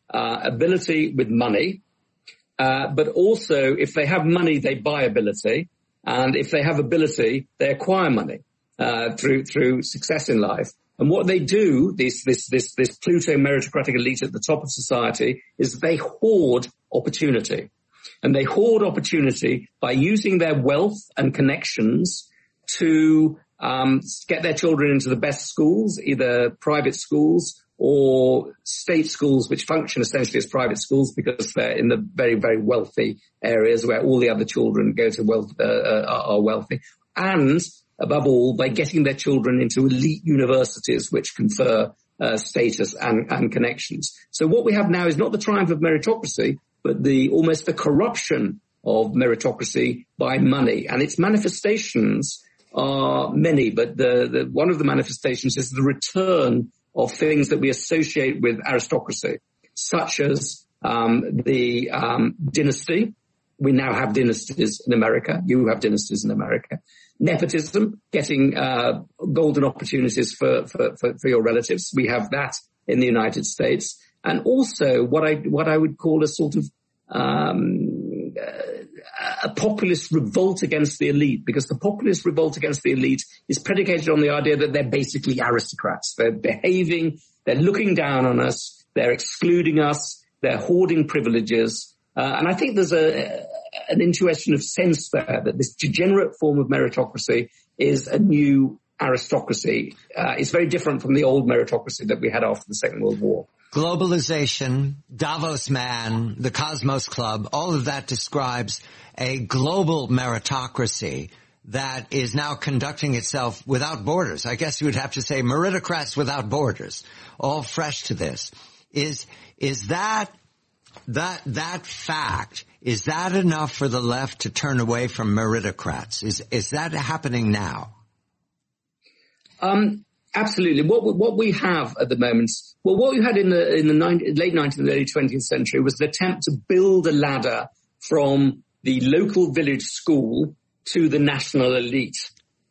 ability with money, but also if they have money, they buy ability. And if they have ability, they acquire money through success in life. And what they do, this Pluto meritocratic elite at the top of society, is they hoard opportunity. And they hoard opportunity by using their wealth and connections to get their children into the best schools, either private schools or state schools, which function essentially as private schools because they're in the very, very wealthy areas where all the other children go to are wealthy. And above all, by getting their children into elite universities, which confer status and connections. So what we have now is not the triumph of meritocracy, but almost the corruption of meritocracy by money. And its manifestations are many, but one of the manifestations is the return of things that we associate with aristocracy, such as the dynasty. We now have dynasties in America. You have dynasties in America. Nepotism, getting golden opportunities for your relatives. We have that in the United States. And also what I would call a sort of a populist revolt against the elite, because the populist revolt against the elite is predicated on the idea that they're basically aristocrats. They're behaving, they're looking down on us, they're excluding us, they're hoarding privileges. And I think there's an intuition of sense there that this degenerate form of meritocracy is a new aristocracy. It's very different from the old meritocracy that we had after the Second World War. Globalization, Davos Man, the Cosmos Club, all of that describes a global meritocracy that is now conducting itself without borders. I guess you would have to say meritocrats without borders, all fresh to this. Is that fact, is that enough for the left to turn away from meritocrats? Is that happening now? Absolutely. What we have at the moment, well, what we had in the late 19th and early 20th century was an attempt to build a ladder from the local village school to the national elite.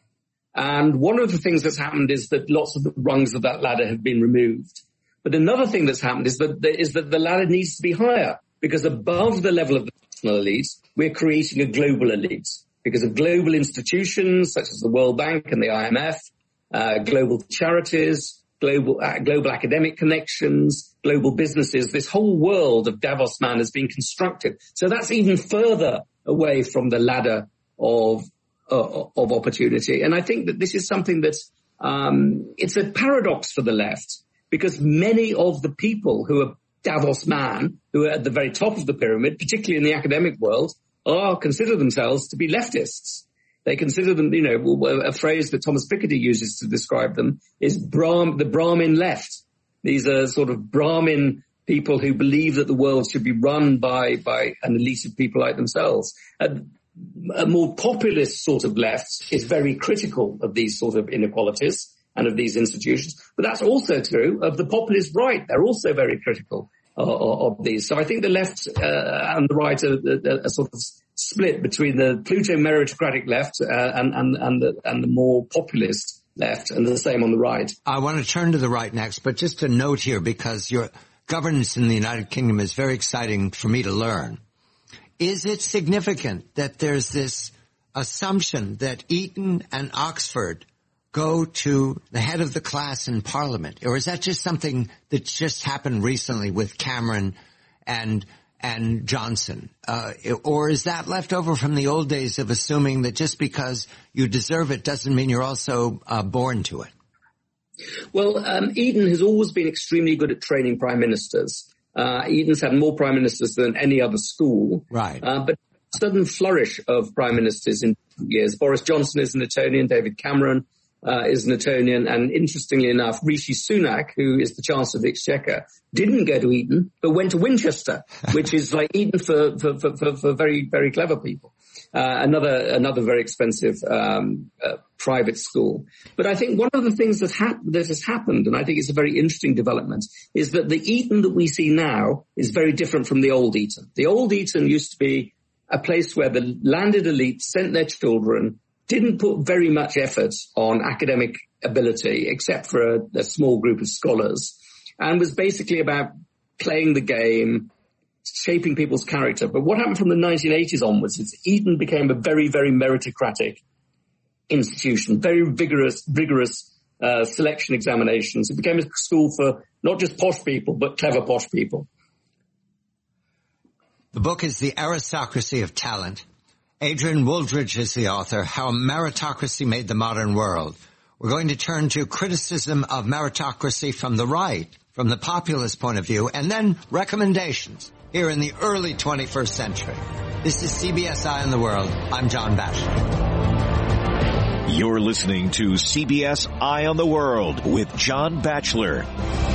And one of the things that's happened is that lots of the rungs of that ladder have been removed. But another thing that's happened is that the ladder needs to be higher, because above the level of the national elite, we're creating a global elite because of global institutions such as the World Bank and the IMF, global charities, global academic connections, global businesses. This whole world of Davos Man has been constructed. So that's even further away from the ladder of opportunity. And I think that this is something that's it's a paradox for the left, because many of the people who are Davos Man, who are at the very top of the pyramid, particularly in the academic world, consider themselves to be leftists. They consider them, a phrase that Thomas Piketty uses to describe them is the Brahmin left. These are sort of Brahmin people who believe that the world should be run by an elite of people like themselves. A more populist sort of left is very critical of these sort of inequalities and of these institutions. But that's also true of the populist right. They're also very critical of these. So I think the left and the right are sort of split between the Pluto meritocratic left and the more populist left, and the same on the right. I want to turn to the right next, but just a note here, because your governance in the United Kingdom is very exciting for me to learn. Is it significant that there's this assumption that Eton and Oxford go to the head of the class in Parliament? Or is that just something that just happened recently with Cameron and Johnson? Or is that left over from the old days of assuming that just because you deserve it doesn't mean you're also born to it? Well, Eton has always been extremely good at training prime ministers. Eton's had more prime ministers than any other school. Right. But a sudden flourish of prime ministers in years. Boris Johnson is an Etonian, David Cameron is an Etonian, and interestingly enough, Rishi Sunak, who is the Chancellor of the Exchequer, didn't go to Eton, but went to Winchester, which is like Eton for very, very clever people. Another very expensive private school. But I think one of the things that has happened, and I think it's a very interesting development, is that the Eton that we see now is very different from the old Eton. The old Eton used to be a place where the landed elite sent their children, didn't put very much effort on academic ability except for a small group of scholars, and was basically about playing the game, shaping people's character. But what happened from the 1980s onwards is Eton became a very, very meritocratic institution, very rigorous selection examinations. It became a school for not just posh people, but clever posh people. The book is The Aristocracy of Talent. Adrian Wooldridge is the author, How Meritocracy Made the Modern World. We're going to turn to criticism of meritocracy from the right, from the populist point of view, and then recommendations here in the early 21st century. This is CBS Eye on the World. I'm John Batchelor. You're listening to CBS Eye on the World with John Batchelor.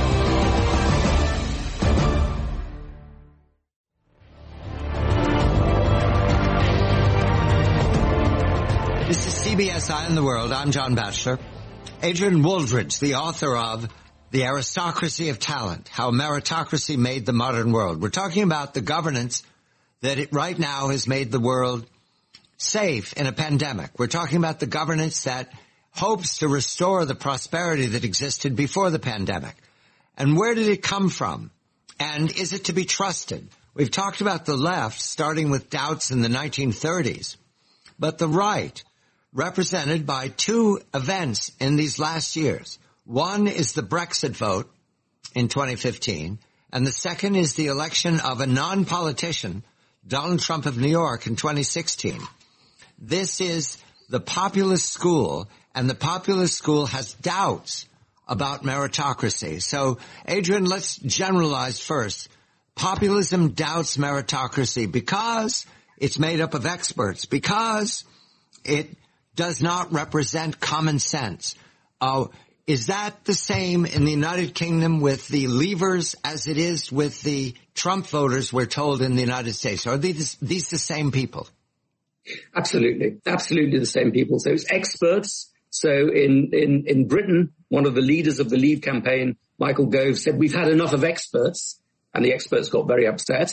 This is CBS Eye on the World. I'm John Batchelor. Adrian Wooldridge, the author of The Aristocracy of Talent, How Meritocracy Made the Modern World. We're talking about the governance that right now has made the world safe in a pandemic. We're talking about the governance that hopes to restore the prosperity that existed before the pandemic. And where did it come from? And is it to be trusted? We've talked about the left, starting with doubts in the 1930s. But the right, represented by two events in these last years. One is the Brexit vote in 2015, and the second is the election of a non-politician, Donald Trump of New York, in 2016. This is the populist school, and the populist school has doubts about meritocracy. So, Adrian, let's generalize first. Populism doubts meritocracy because it's made up of experts, because it does not represent common sense. Is that the same in the United Kingdom with the Leavers as it is with the Trump voters, we're told, in the United States? Are these the same people? Absolutely. Absolutely the same people. So it's experts. So in Britain, one of the leaders of the Leave campaign, Michael Gove, said, we've had enough of experts. And the experts got very upset.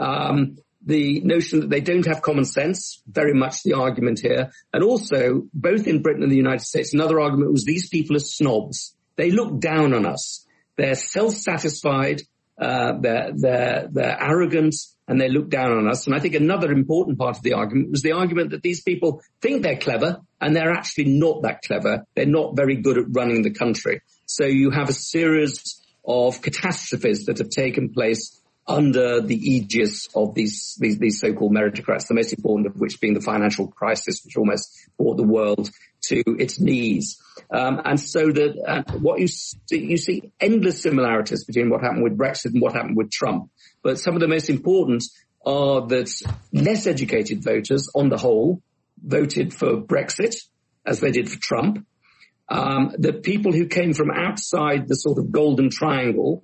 The notion that they don't have common sense, very much the argument here. And also, both in Britain and the United States, another argument was these people are snobs. They look down on us. They're self-satisfied, they're arrogant, and they look down on us. And I think another important part of the argument was the argument that these people think they're clever, and they're actually not that clever. They're not very good at running the country. So you have a series of catastrophes that have taken place under the aegis of these so-called meritocrats, the most important of which being the financial crisis, which almost brought the world to its knees. And so that what you see endless similarities between what happened with Brexit and what happened with Trump. But some of the most important are that less educated voters, on the whole, voted for Brexit, as they did for Trump. The people who came from outside the sort of golden triangle,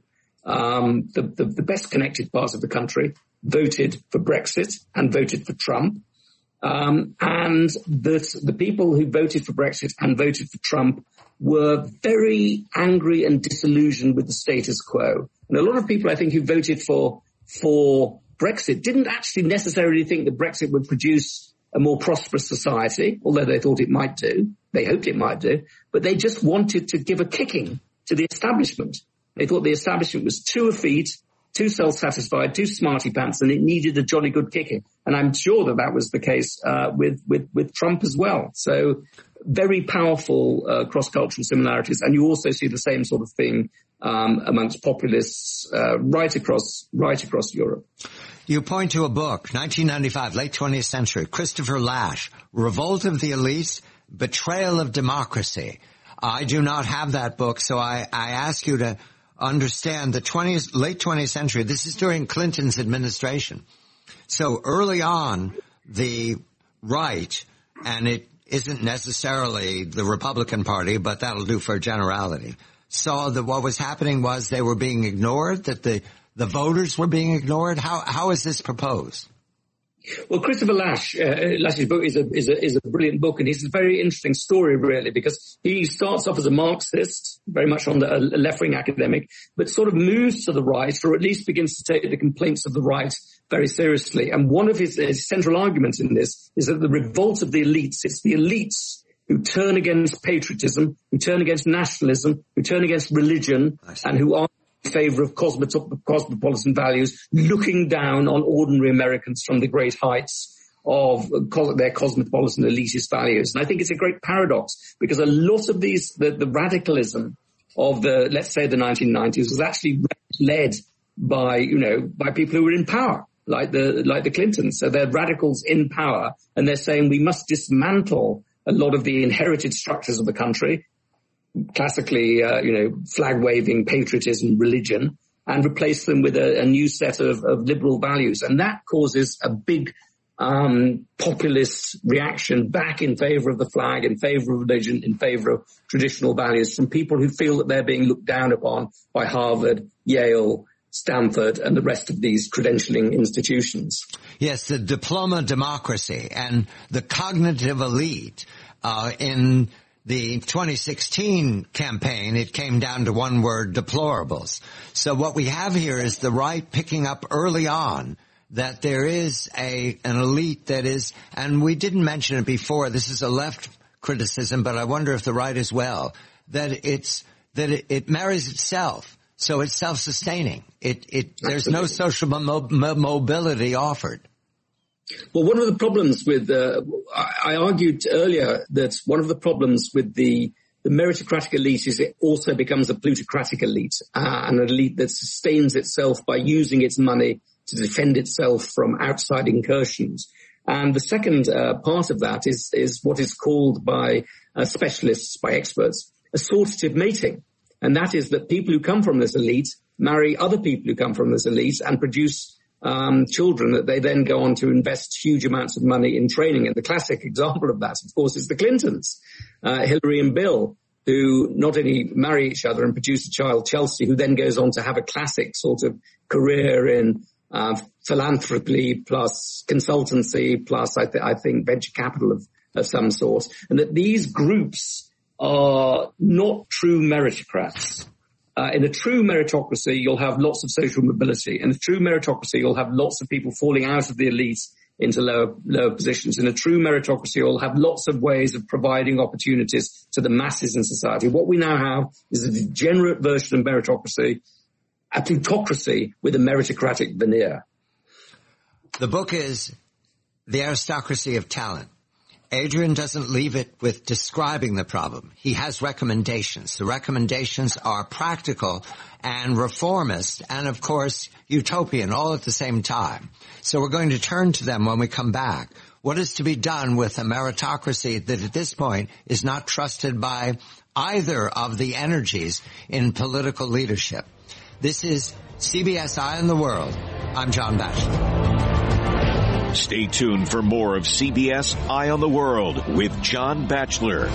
the best connected parts of the country, voted for Brexit and voted for Trump. And that the people who voted for Brexit and voted for Trump were very angry and disillusioned with the status quo. And a lot of people, I think, who voted for Brexit didn't actually necessarily think that Brexit would produce a more prosperous society, although they thought it might do. They hoped it might do. But they just wanted to give a kicking to the establishment. They thought the establishment was too effete, too self-satisfied, too smarty pants, and it needed a jolly good kicking. And I'm sure that was the case with Trump as well. So very powerful cross-cultural similarities. And you also see the same sort of thing amongst populists right across Europe. You point to a book, 1995, late 20th century, Christopher Lasch, Revolt of the Elites, Betrayal of Democracy. I do not have that book, so I ask you to understand the late 20th century. This is during Clinton's administration. So early on, the right, and it isn't necessarily the Republican Party, but that'll do for generality, saw that what was happening was they were being ignored, that the voters were being ignored. How is this proposed? Well, Christopher Lasch's book is a brilliant book, and it's a very interesting story, really, because he starts off as a Marxist, very much on a left-wing academic, but sort of moves to the right, or at least begins to take the complaints of the right very seriously. And one of his central arguments in this is that the revolt of the elites, it's the elites who turn against patriotism, who turn against nationalism, who turn against religion, and who are favor of cosmopolitan values, looking down on ordinary Americans from the great heights of their cosmopolitan elitist values. And I think it's a great paradox, because a lot of the radicalism of let's say the 1990s was actually led by people who were in power, like the Clintons. So they're radicals in power, and they're saying we must dismantle a lot of the inherited structures of the country, classically, flag-waving patriotism, religion, and replace them with a new set of liberal values. And that causes a big populist reaction back in favor of the flag, in favor of religion, in favor of traditional values, from people who feel that they're being looked down upon by Harvard, Yale, Stanford, and the rest of these credentialing institutions. Yes, the diploma democracy and the cognitive elite. In the 2016 campaign, it came down to one word: deplorables. So what we have here is the right picking up early on that there is an elite that is, and we didn't mention it before, this is a left criticism, but I wonder if the right as well, that it marries itself. So it's self-sustaining. There's no social mobility offered. Well, one of the problems with, I argued earlier that one of the problems with the meritocratic elite is it also becomes a plutocratic elite, an elite that sustains itself by using its money to defend itself from outside incursions. And the second part of that is what is called by specialists, by experts, assortative mating. And that is that people who come from this elite marry other people who come from this elite and produce children that they then go on to invest huge amounts of money in training. And the classic example of that, of course, is the Clintons, Hillary and Bill, who not only marry each other and produce a child, Chelsea, who then goes on to have a classic sort of career in philanthropy plus consultancy plus I think venture capital of some sort, and that these groups are not true meritocrats. In a true meritocracy, you'll have lots of social mobility. In a true meritocracy, you'll have lots of people falling out of the elite into lower positions. In a true meritocracy, you'll have lots of ways of providing opportunities to the masses in society. What we now have is a degenerate version of meritocracy, a plutocracy with a meritocratic veneer. The book is The Aristocracy of Talent. Adrian doesn't leave it with describing the problem. He has recommendations. The recommendations are practical and reformist and, of course, utopian all at the same time. So we're going to turn to them when we come back. What is to be done with a meritocracy that at this point is not trusted by either of the energies in political leadership? This is CBS Eye on the World. I'm John Batchelor. Stay tuned for more of CBS Eye on the World with John Batchelor.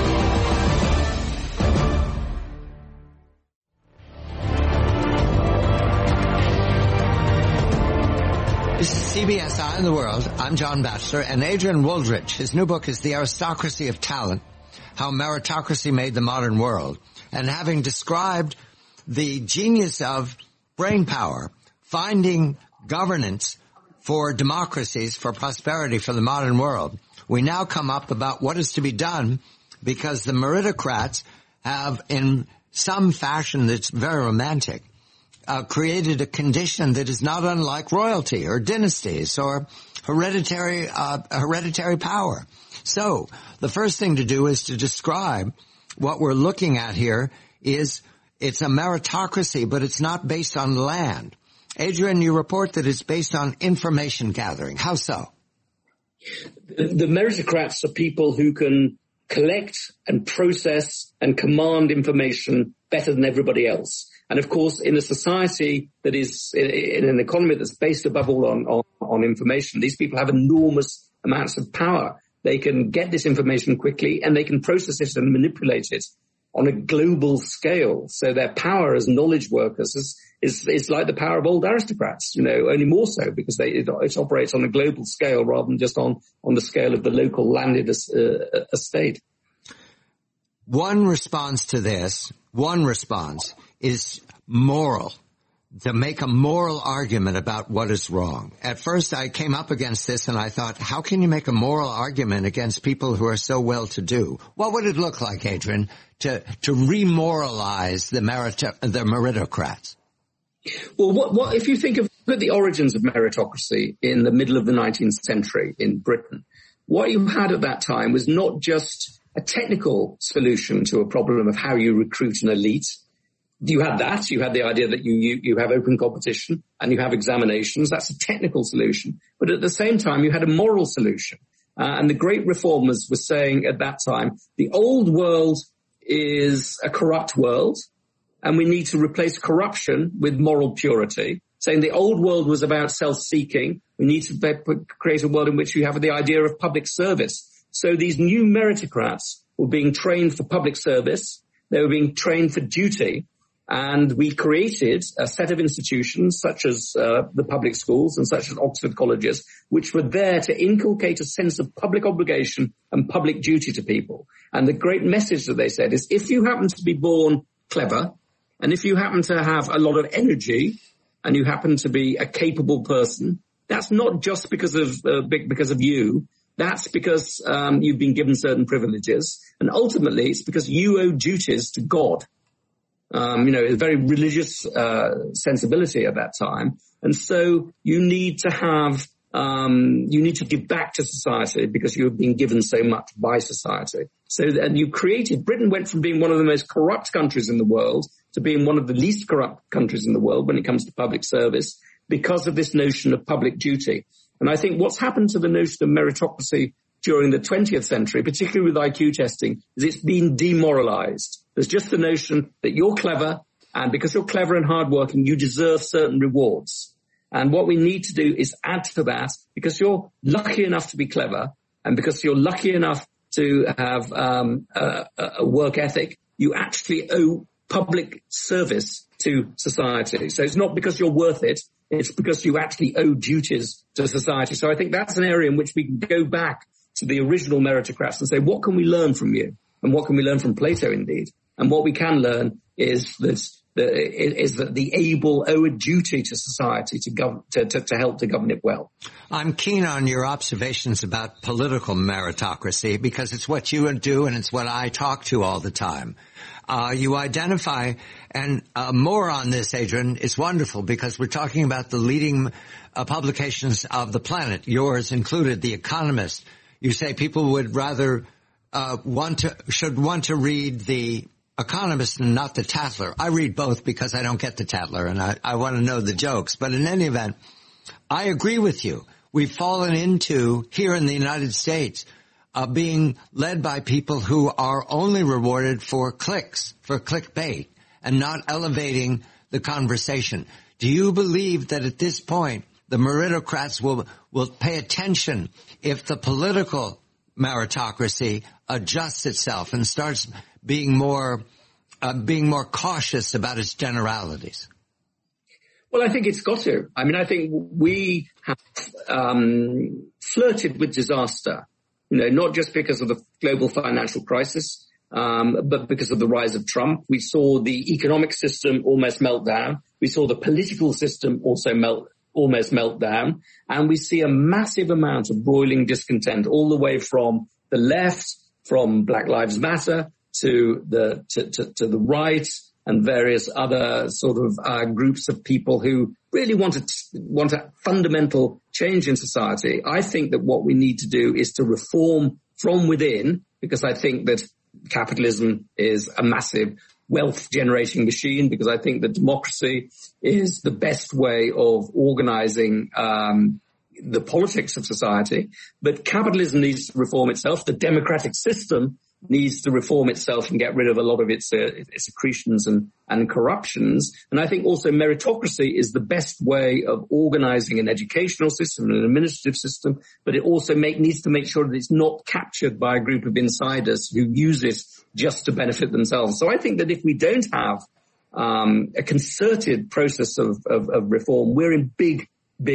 This is CBS Eye on the World. I'm John Batchelor, and Adrian Wooldridge. His new book is The Aristocracy of Talent, How Meritocracy Made the Modern World. And having described the genius of brain power, finding governance for democracies, for prosperity, for the modern world, we now come up about what is to be done, because the meritocrats have, in some fashion that's very romantic, created a condition that is not unlike royalty or dynasties or hereditary power. So the first thing to do is to describe what we're looking at here is it's a meritocracy, but it's not based on land. Adrian, you report that it's based on information gathering. How so? The meritocrats are people who can collect and process and command information better than everybody else. And of course, in a society that is, in an economy that's based above all on information, these people have enormous amounts of power. They can get this information quickly and they can process it and manipulate it on a global scale. So their power as knowledge workers is like the power of old aristocrats, only more so because it operates on a global scale rather than just on the scale of the local landed estate. One response is moral, to make a moral argument about what is wrong. At first I came up against this and I thought, how can you make a moral argument against people who are so well-to-do? What would it look like, Adrian, to remoralize the meritocrats? Well, what if you think of the origins of meritocracy in the middle of the 19th century in Britain, what you had at that time was not just a technical solution to a problem of how you recruit an elite. You had that. You had the idea that you have open competition and you have examinations. That's a technical solution. But at the same time, you had a moral solution. And the great reformers were saying at that time, the old world is a corrupt world, and we need to replace corruption with moral purity. Saying the old world was about self-seeking. We need to create a world in which you have the idea of public service. So these new meritocrats were being trained for public service. They were being trained for duty. And we created a set of institutions such as the public schools and such as Oxford colleges, which were there to inculcate a sense of public obligation and public duty to people. And the great message that they said is if you happen to be born clever and if you happen to have a lot of energy and you happen to be a capable person, that's not just because of you. That's because you've been given certain privileges. And ultimately, it's because you owe duties to God. A very religious sensibility at that time. And so you need to give back to society because you have been given so much by society. So and Britain went from being one of the most corrupt countries in the world to being one of the least corrupt countries in the world when it comes to public service because of this notion of public duty. And I think what's happened to the notion of meritocracy during the 20th century, particularly with IQ testing, is it's been demoralized. There's just the notion that you're clever, and because you're clever and hardworking, you deserve certain rewards. And what we need to do is add to that, because you're lucky enough to be clever, and because you're lucky enough to have a work ethic, you actually owe public service to society. So it's not because you're worth it, it's because you actually owe duties to society. So I think that's an area in which we can go back to the original meritocrats and say, what can we learn from you? And what can we learn from Plato, indeed? And what we can learn is that the able owe a duty to society to help to govern it well. I'm keen on your observations about political meritocracy because it's what you do and it's what I talk to all the time. You identify, and more on this, Adrian, is wonderful because we're talking about the leading publications of the planet, yours included, The Economist. You say people would rather should want to read The Economist and not the Tatler. I read both because I don't get the Tatler and I want to know the jokes. But in any event, I agree with you. We've fallen into, here in the United States, being led by people who are only rewarded for clicks, for clickbait, and not elevating the conversation. Do you believe that at this point the meritocrats will pay attention if the political meritocracy adjusts itself and starts being more cautious about its generalities? Well, I think it's got to. I mean, I think we have flirted with disaster, not just because of the global financial crisis, but because of the rise of Trump. We saw the economic system almost melt down. We saw the political system also almost melt down. And we see a massive amount of broiling discontent all the way from the left, from Black Lives Matter to the right and various other sort of groups of people who really want a fundamental change in society. I think that what we need to do is to reform from within, because I think that capitalism is a massive wealth generating machine, because I think that democracy is the best way of organizing the politics of society. But capitalism needs to reform itself. The democratic system needs to reform itself and get rid of a lot of its accretions and corruptions. And I think also meritocracy is the best way of organizing an educational system and an administrative system, but it also needs to make sure that it's not captured by a group of insiders who use it just to benefit themselves. So I think that if we don't have a concerted process of reform, we're in big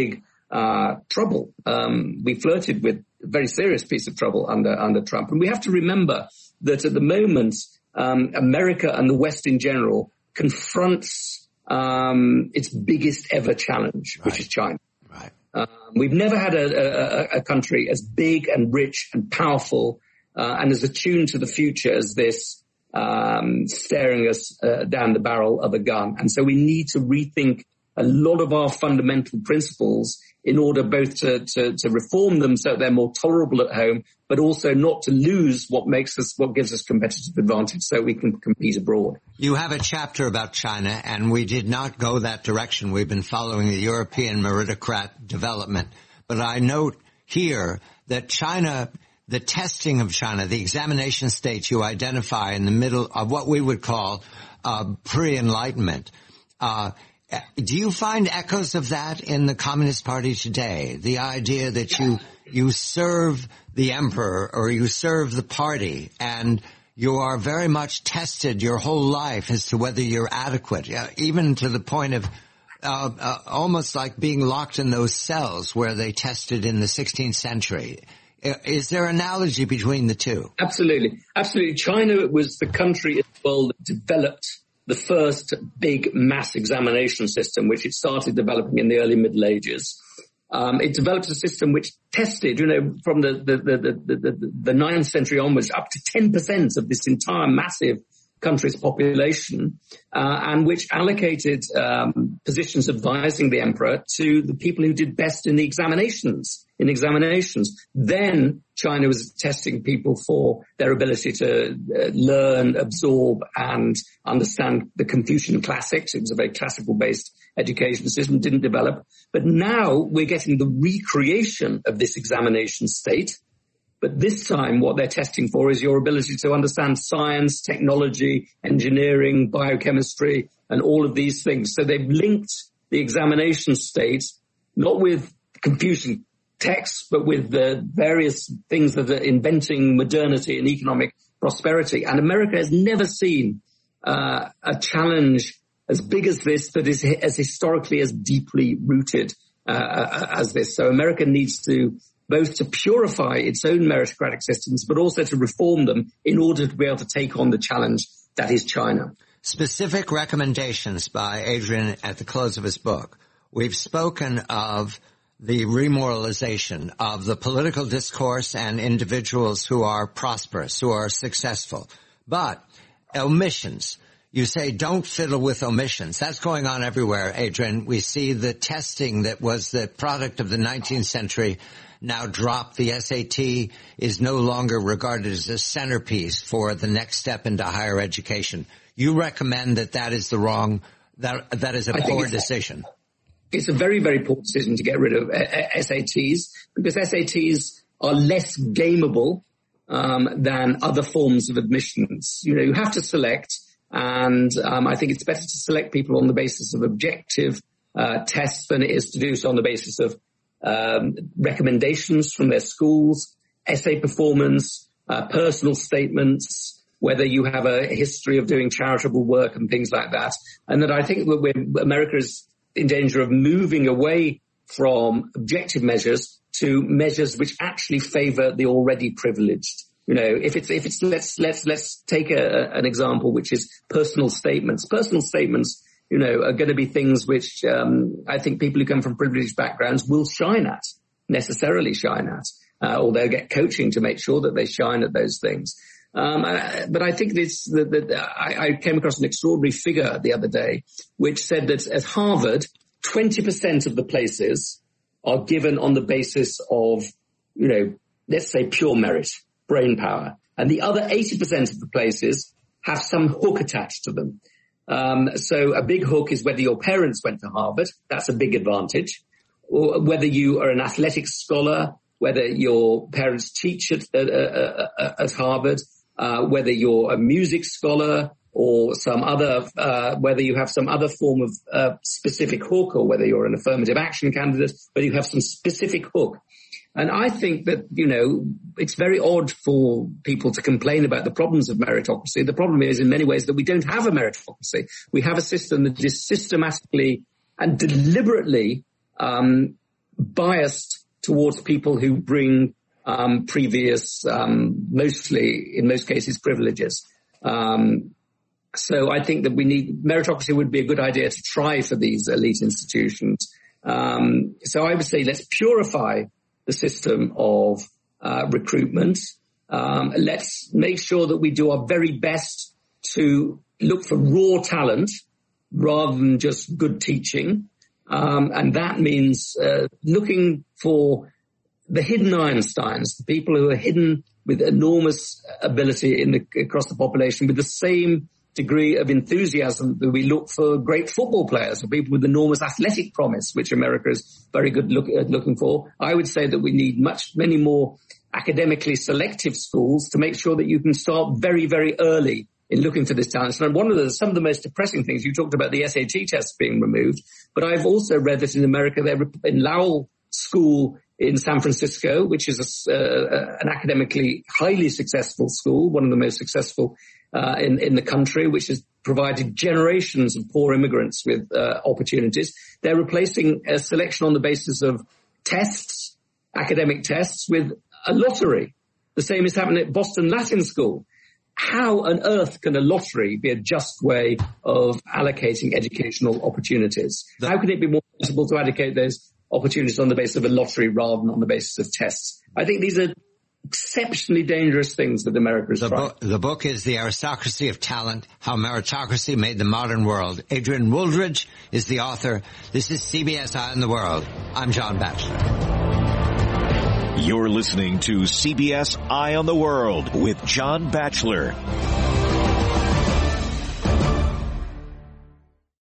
trouble. We flirted with a very serious piece of trouble under Trump. And we have to remember that at the moment, America and the West in general confronts its biggest ever challenge, which is China. Right. We've never had a country as big and rich and powerful and as attuned to the future as this, staring us down the barrel of a gun. And so we need to rethink a lot of our fundamental principles in order both to reform them so they're more tolerable at home, but also not to lose what gives us competitive advantage so we can compete abroad. You have a chapter about China, and we did not go that direction. We've been following the European meritocrat development. But I note here that China, the testing of China, the examination state you identify in the middle of what we would call pre-enlightenment. Do you find echoes of that in the Communist Party today? The idea that you serve the emperor or you serve the party and you are very much tested your whole life as to whether you're adequate, even to the point of almost like being locked in those cells where they tested in the 16th century. Is there an analogy between the two? Absolutely. Absolutely. China was the country in the world that developed the first big mass examination system, which it started developing in the early Middle Ages. It developed a system which tested, from the 9th century onwards, up to 10% of this entire massive country's population, and which allocated positions advising the emperor to the people who did best in the examinations. Then China was testing people for their ability to learn, absorb, and understand the Confucian classics. It was a very classical-based education system, didn't develop. But now we're getting the recreation of this examination state. But this time what they're testing for is your ability to understand science, technology, engineering, biochemistry, and all of these things. So they've linked the examination state, not with Confucian texts, but with the various things that are inventing modernity and economic prosperity. And America has never seen a challenge as big as this, that is as historically as deeply rooted as this. So America needs to both to purify its own meritocratic systems, but also to reform them in order to be able to take on the challenge that is China. Specific recommendations by Adrian at the close of his book. We've spoken of the remoralization of the political discourse and individuals who are prosperous, who are successful. But omissions. You say don't fiddle with omissions. That's going on everywhere, Adrian. We see the testing that was the product of the 19th century now dropped. The SAT is no longer regarded as a centerpiece for the next step into higher education. You recommend that is the wrong, that is a poor decision. It's a very, very poor decision to get rid of SATs, because SATs are less gameable than other forms of admissions. You have to select, and I think it's better to select people on the basis of objective tests than it is to do so on the basis of recommendations from their schools, essay performance, personal statements, whether you have a history of doing charitable work and things like that. And that I think that America is in danger of moving away from objective measures to measures which actually favor the already privileged. If it's let's take an example, which is personal statements. Personal statements, are going to be things which I think people who come from privileged backgrounds will necessarily shine at, or they'll get coaching to make sure that they shine at those things. But I think I came across an extraordinary figure the other day, which said that at Harvard, 20% of the places are given on the basis of, let's say pure merit, brain power. And the other 80% of the places have some hook attached to them. So a big hook is whether your parents went to Harvard. That's a big advantage. Or whether you are an athletics scholar, whether your parents teach at Harvard, whether you're a music scholar or some other, whether you have some other form of specific hook, or whether you're an affirmative action candidate, whether you have some specific hook. And I think that, it's very odd for people to complain about the problems of meritocracy. The problem is in many ways that we don't have a meritocracy. We have a system that is systematically and deliberately biased towards people who bring previous, mostly, in most cases, privileges. So I think that meritocracy would be a good idea to try for these elite institutions. So I would say let's purify the system of recruitment. Let's make sure that we do our very best to look for raw talent rather than just good teaching. And that means looking for the hidden Einsteins, the people who are hidden with enormous ability across the population, with the same degree of enthusiasm that we look for great football players, or people with enormous athletic promise, which America is very good at looking for. I would say that we need many more academically selective schools to make sure that you can start very, very early in looking for this talent. And some of the most depressing things, you talked about the SAT tests being removed, but I've also read that in America, in Lowell School in San Francisco, which is an academically highly successful school, one of the most successful in the country, which has provided generations of poor immigrants with opportunities. They're replacing a selection on the basis of tests, academic tests, with a lottery. The same is happening at Boston Latin School. How on earth can a lottery be a just way of allocating educational opportunities? How can it be more possible to allocate those opportunities on the basis of a lottery rather than on the basis of tests? I think these are exceptionally dangerous things that America is trying. The book is The Aristocracy of Talent, How Meritocracy Made the Modern World. Adrian Wooldridge is the author. This is CBS Eye on the World. I'm John Batchelor. You're listening to CBS Eye on the World with John Batchelor.